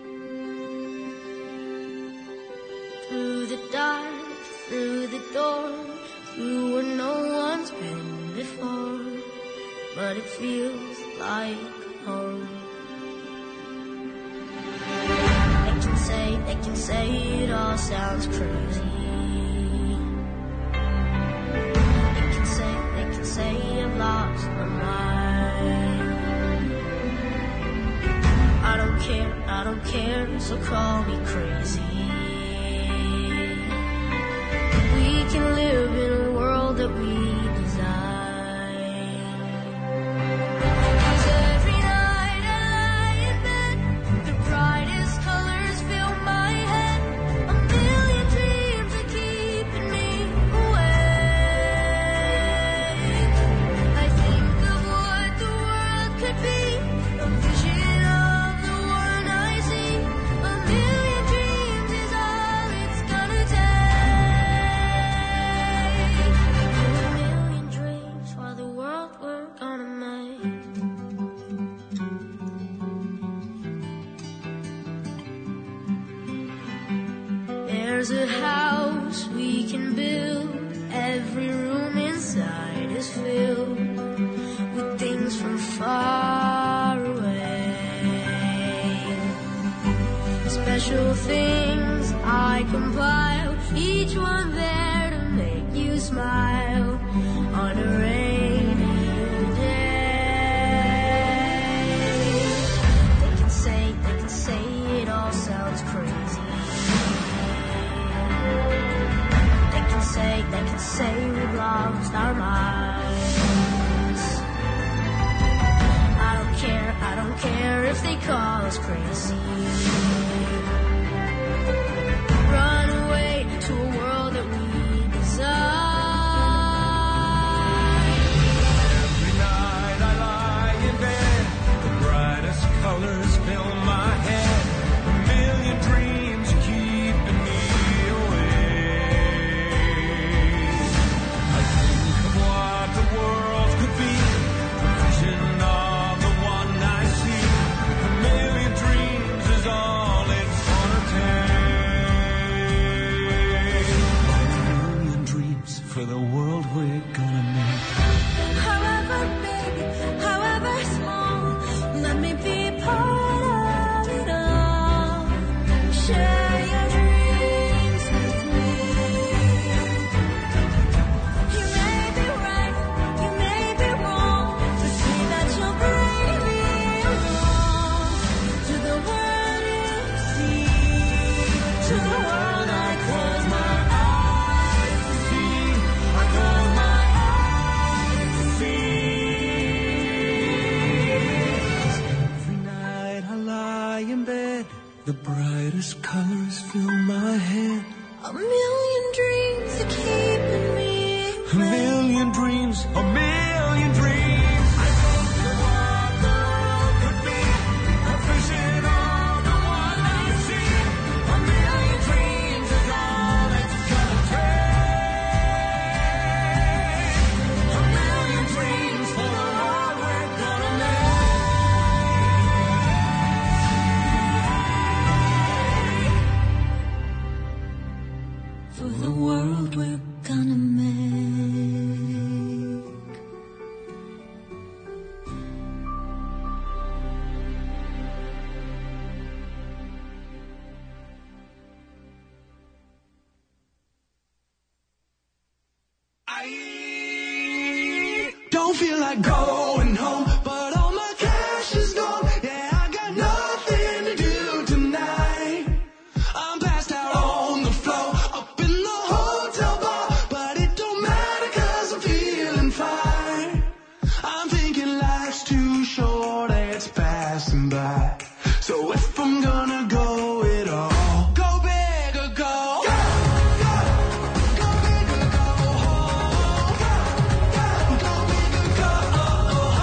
Through the dark, through the door, through where no one's been before, but it feels like home. They can say it all sounds crazy. They can say I've lost my mind. I don't care, so call me crazy. We can live in a world that we design. 'Cause every night I lie in bed, the brightest colors fill my head. A million dreams are keeping me awake. I think of what the world could be, a vision of the one I see. A million dreams is all it's gonna take. A million dreams for the world we're gonna make. There's a house we can build. Every room inside is filled with things from far away. Special things I compile, each one there to make you smile on a rainy day. They can say it all sounds crazy. They can say we've lost our minds. I don't care if they call us crazy. Run away to a world that we design. Every night I lie in bed, the brightest colors fill my head. A million dreams keeping me awake. I think of what the world could be, a vision of the one I see. A million dreams is all it's gonna take. A million dreams for the world we're gonna make. However big, however small, let me be part of it all. Share your dreams with me. You may be right, you may be wrong, but say that you'll bring me along to the world you see, to the world I close my eyes to see. I close my eyes to see. Every night I lie in bed, the brightest colors fill my head. A million dreams are keeping me A million dreams, a million dreams. I think of what the world could be, a vision of the one I see. A million dreams is all it's gonna take. A million dreams for the world we're gonna make. for the world we're gonna make. I don't feel like going home, but all my cash is gone. Yeah, I got nothing to do tonight. I'm passed out on the floor, up in the hotel bar, but it don't matter 'cause I'm feeling fine. I'm thinking life's too short, it's passing by. So if I'm gonna go it all, go big or go. Go big or go home. Go big or go home.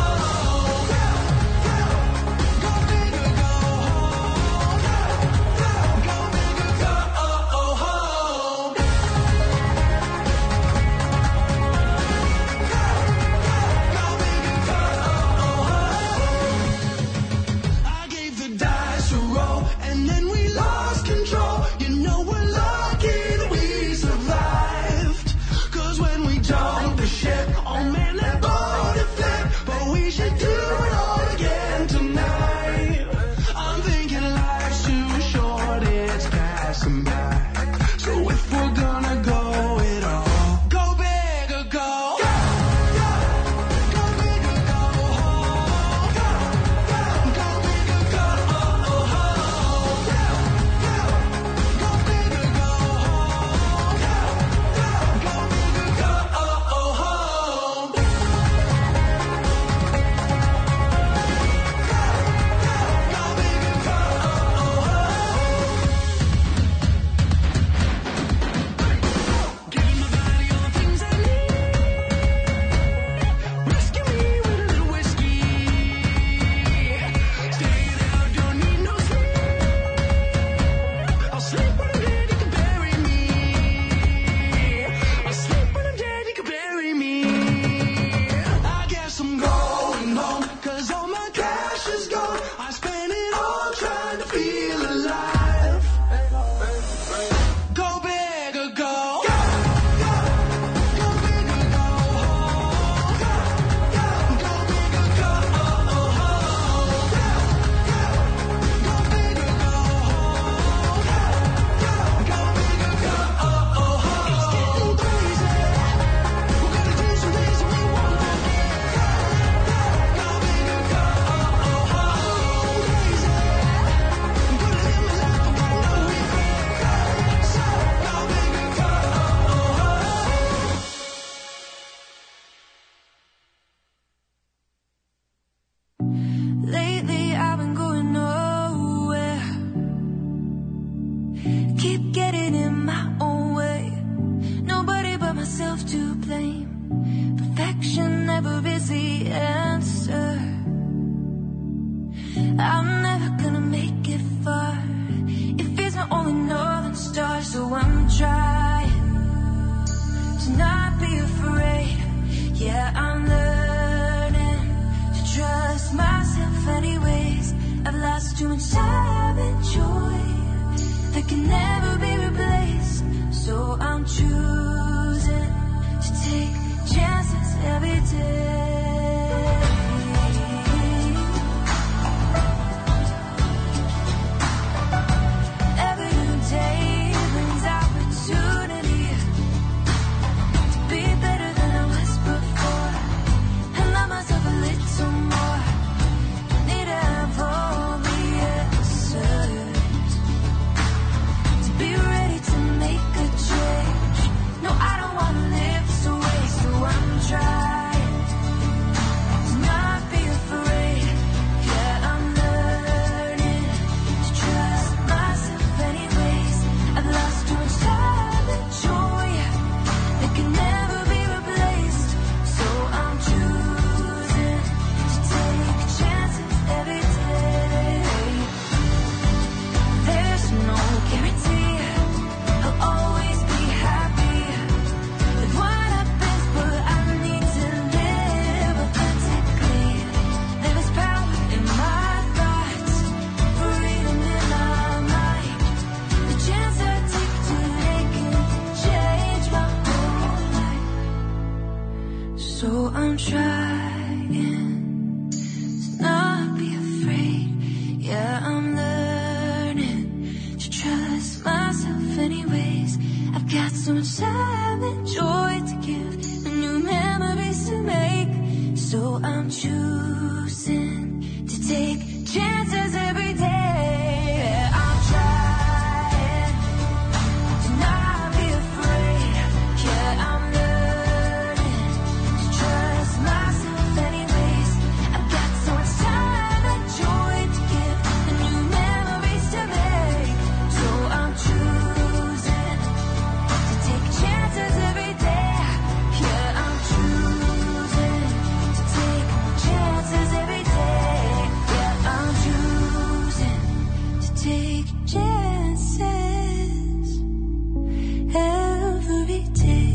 I'm trying to not be afraid. Yeah, I'm learning to trust myself anyways. I've lost too much time and joy that can never be replaced. So I'm choosing to take chances every day. Every new day brings opportunity to be better than I was before, and love myself a little more. Don't need to have all the answers to be ready to make a change. No, I don't want to live this way, so I'm trying to not be afraid. Yeah, I'm learning to trust myself anyways. I've lost too much time and joy that can never be replaced. So I'm choosing to take chances every day. There's no guarantee I'll always be happy with what happens, but I need to live authentically. There is power in my thoughts, freedom in my mind. The chance I take today can change my whole life. So I'm trying to not be afraid. Yeah, I'm learning to trust myself anyways. I've got so much time and joy to give and new memories to make. So I'm choosing to take chances every day. Yeah, I'm trying to not be afraid. Yeah, I'm learning to trust myself anyways. I've got so much time and joy to give and new memories to make. So I'm choosing to take chances every day. Yeah, I'm choosing to take chances every day. Yeah, I'm choosing to take chances every day.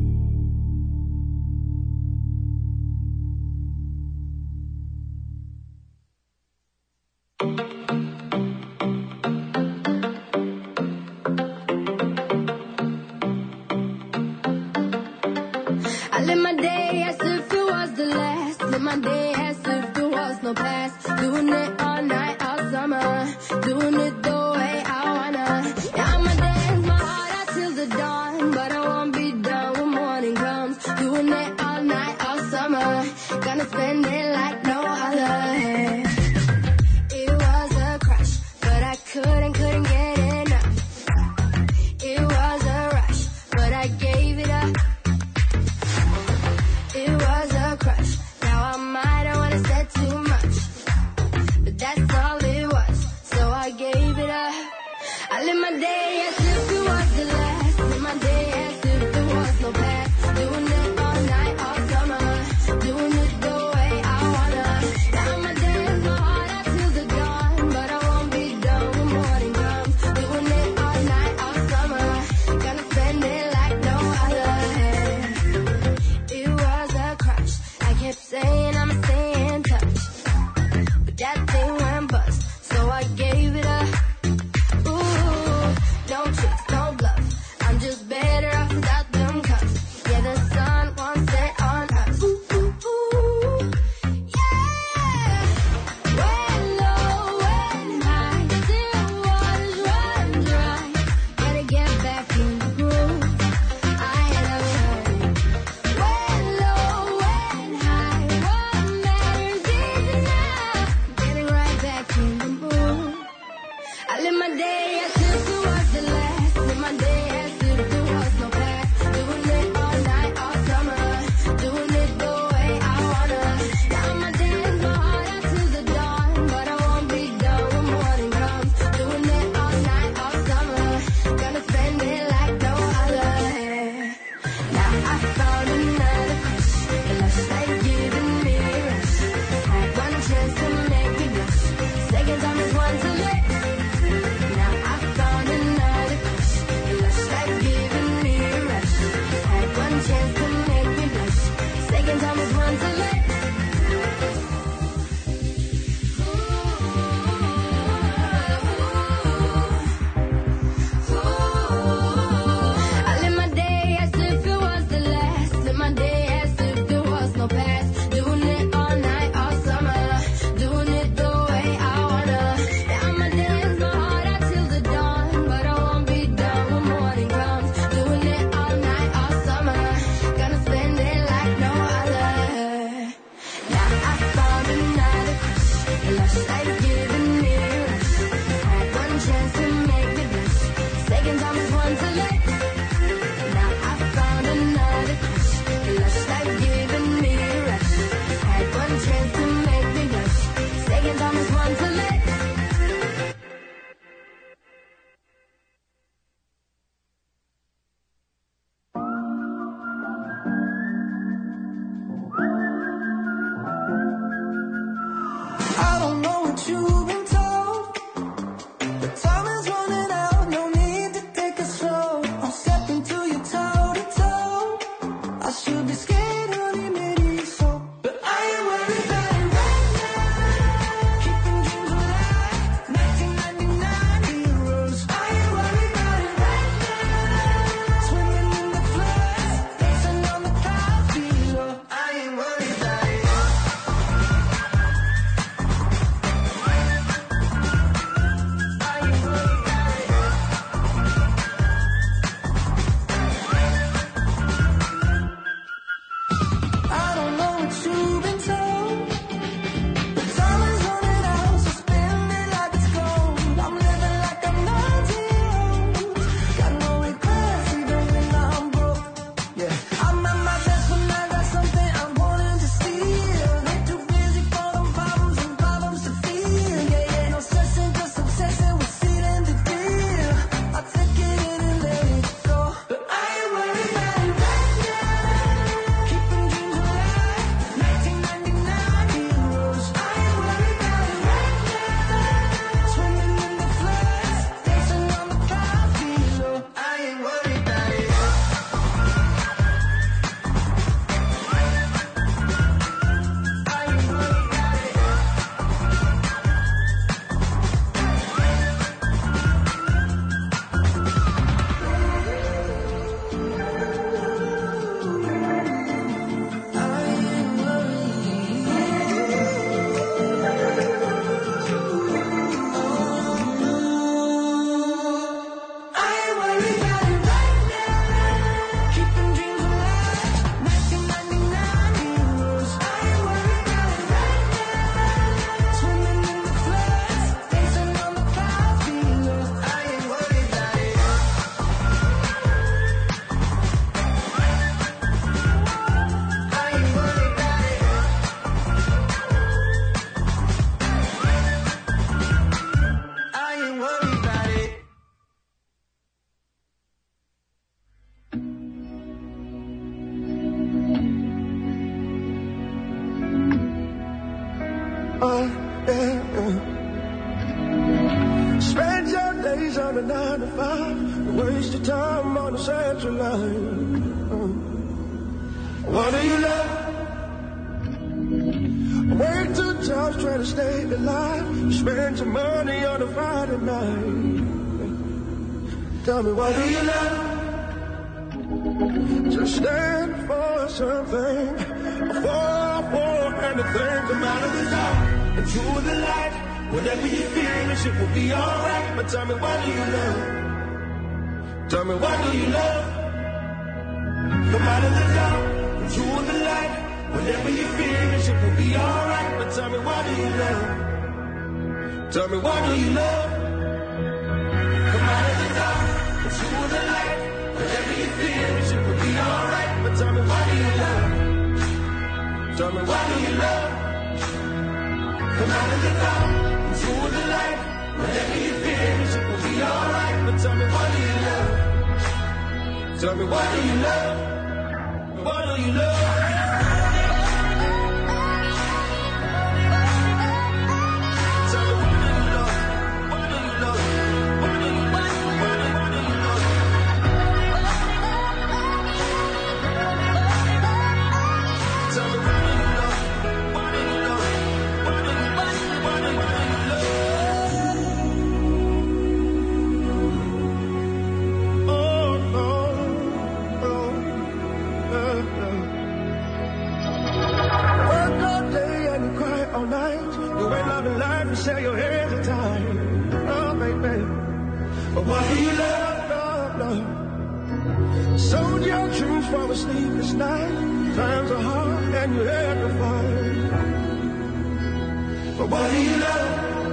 I live my day as if it was the last. Live my day as if there was no past. Doing it all night, all summer. Doing it the way I wanna. Yeah, I'ma dance my heart out till the dawn, but I won't be done when morning comes. Doing it all night, all summer. Gonna spend it like no other. It was a crush, but I couldn't get enough. It was a rush, but I gave it up. It was a crush. Now I might have wanna said too much, but that's all it was. So I gave it up. I live my day as if it was the last. Live my day as if there was no past. Doing it all night, all summer. Doing it the way I wanna. Now I'ma dance my heart out till the dawn, but I won't be done when morning comes. Doing it all night, all summer. Gonna spend it like no other. It was a crush. I kept saying I'ma stay in touch, but that thing went bust. So I gave it up. Ooh, no tricks, no bluff. I'm just better off without them cuffs. Yeah, the sun won't set on us. Ooh, ooh, ooh. Yeah. When low, when high, still waters run dry. Gotta get back in the groove. I love her. When low, when high, what matters is enough. Getting right back in the mood. I live my day as if it was the last. Live my day as if there was no past. Doing it all night, all summer. Doing it the way I wanna. Now I'ma dance my heart out till the dawn, but I won't be done when morning comes. Doing it all night, all summer. Gonna spend it like no other. Now I found another crush. The lush like giving me a rush. Had one chance to make me blush. Second time is one to let. Now I found a 9 to 5. You waste your time on the Central Line. What do you love? Way too tough trying to stay alive. You spend your money on a Friday night. Tell me, what do you love? Just stand for something, for anything. Come out of the dark into the light. Whatever you feel, it will be alright. But tell me, what do you love? Tell me, what do you love? Come out of the dark into the light. Whatever you feel, it will be alright. But tell me, what do you love? Tell me, what do you love? Come out of the dark into the light. Whatever you feel, it will be alright. But tell me, what do you love? Tell me, what do you love? Come out of the dark into the light. Whatever you feel, it will be alright. But tell me, what do you love? Tell me, what do you love? What do you love? Say your hands are tied, oh baby. But what do you love, love? Sold your dreams for a sleepless night. Times are hard and you had to fight. But what do you love?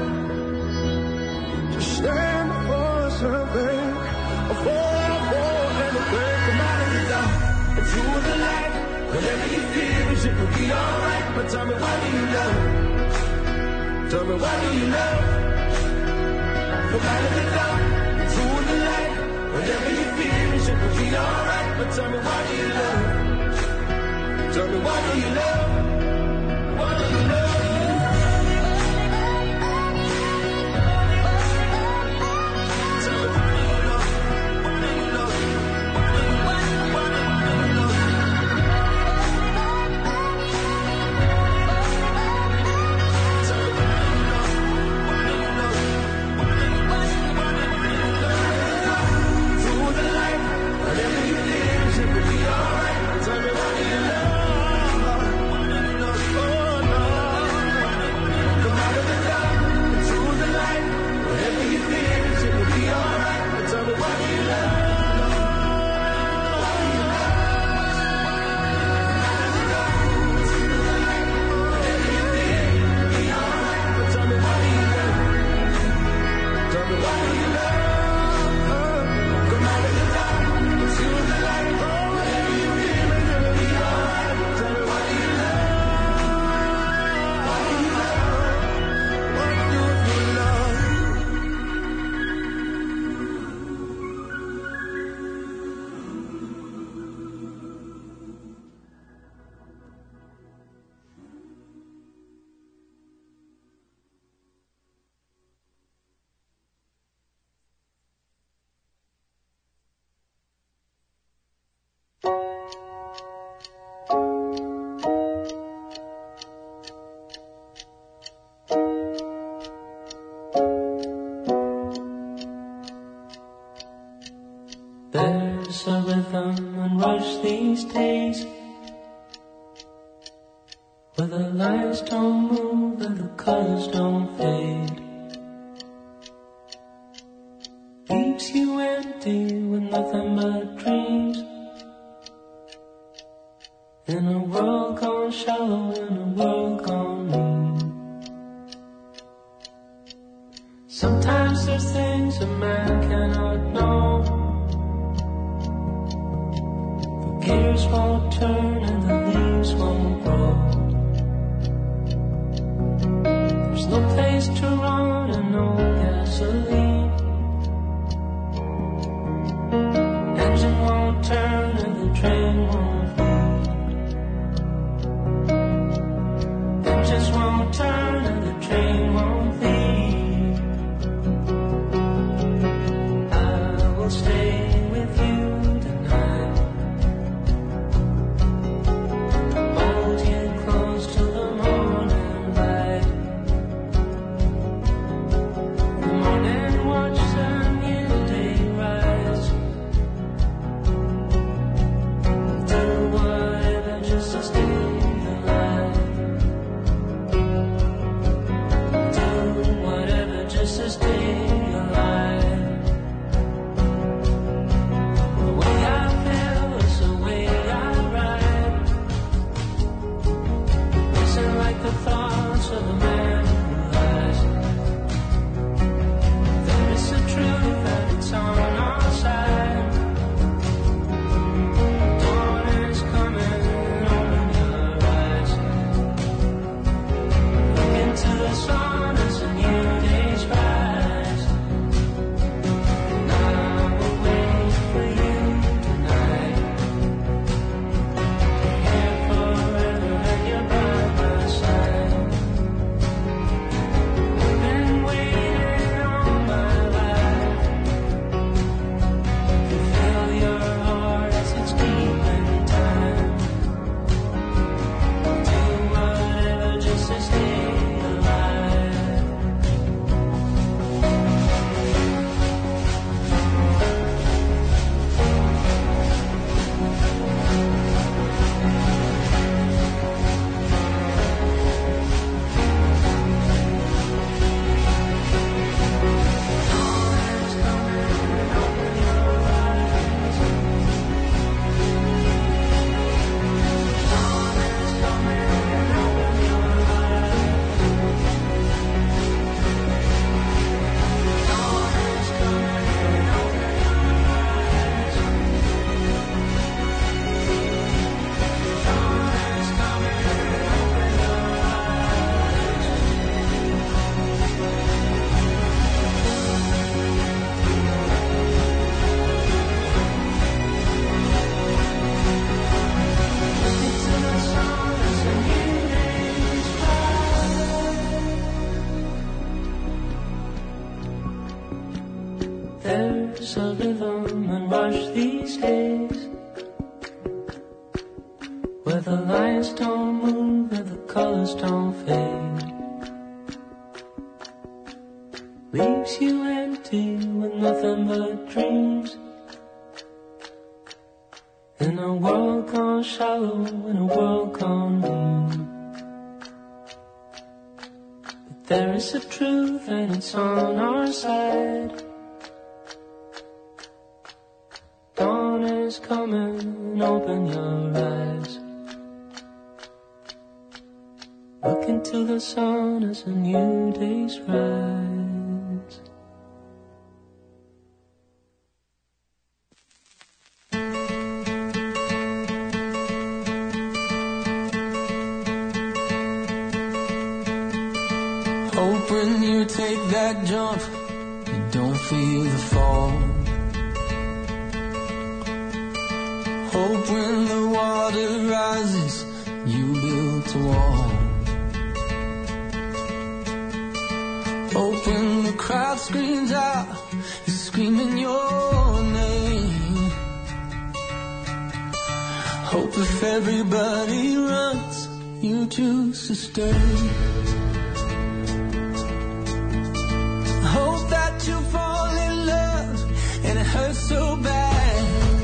Just stand for something, for anything. Come out of the dark into the light. Whatever you feel, it will be alright. But tell me, what do you love? Tell me, what do you love? Come out of the dark into the light. Whatever you feel, it will be alright. But tell me, what do you love? Tell me, what do you love? What do you love? There's a rhythm and rush these days, where the lights don't move and the colors don't fade. Leaves you empty with nothing but dreams, in a world gone shallow, in a world gone mean. Sometimes there's things a man cannot know. Gears won't turn and the leaves won't grow. There's no place to run and no gasoline. Engine won't turn and the train won't leave. Engines won't turn and the train won't leave. there's a rhythm and rush these days, where the lines don't move and the colors don't fade. Leaves you empty with nothing but dreams, in a world gone shallow, in a world gone blue. But there is a truth and it's on our side. Dawn is coming, open your eyes. Look into the sun as a new day's rise. Hope when you take that jump, you don't feel the fall. Hope when the water rises, you build a wall. Hope when the crowd screams out, you're screaming your name. Hope if everybody runs, you choose to stay. Hope that you fall in love and it hurts so bad.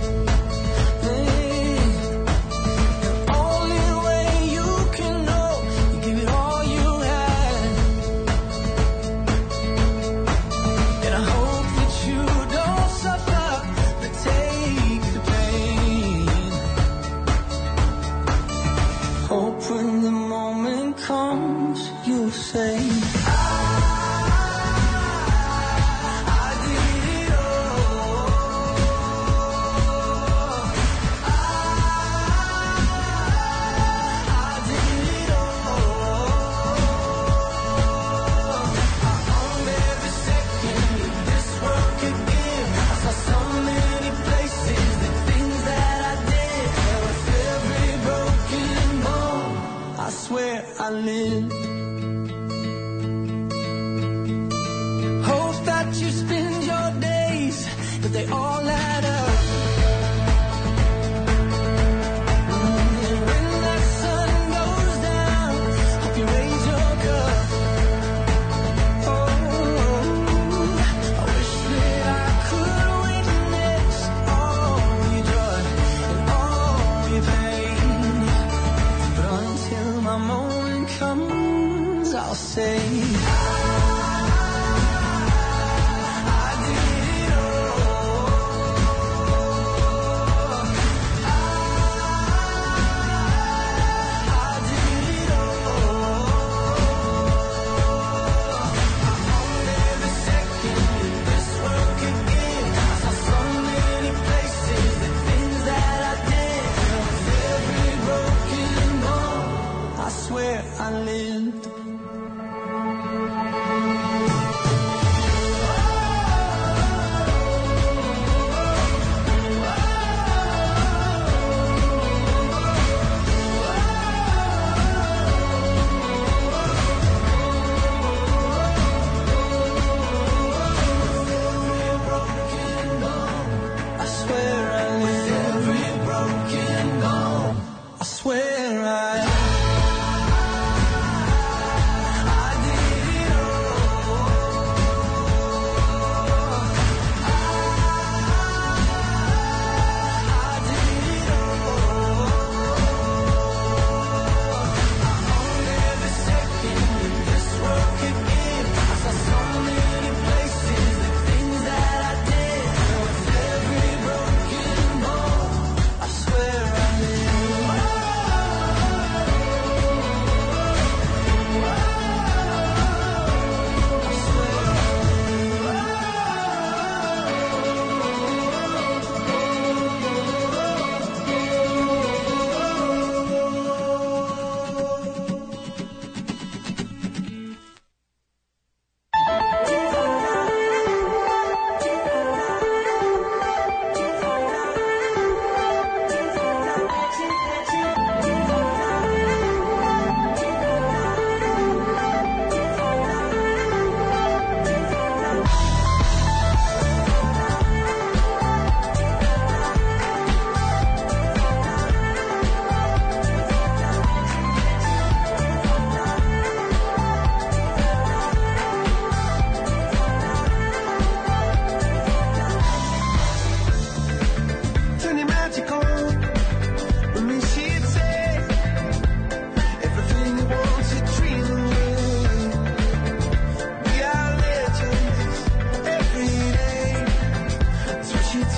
The only way you can know, you give it all you had. And I hope that you don't suffer, but take the pain. Hope when the moment comes, you'll say, I live. Hope that you spend your days, but they all add up. When that sun goes down, hope you raise your cup. Oh, I wish that I could witness all your joy and all your pain. But until my moment comes, I'll say, I did it all.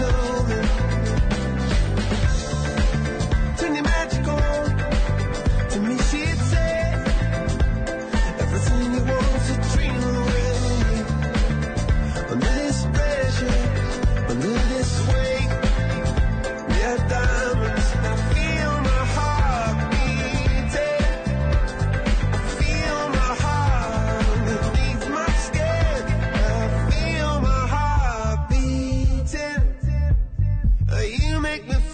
told her, turn your magic on. To me she'd say, everything you want to dream away. Under this pressure, under this weight, we are diamonds. I feel my heart beating. I feel my heart underneath my skin. I feel my heart beating. You make me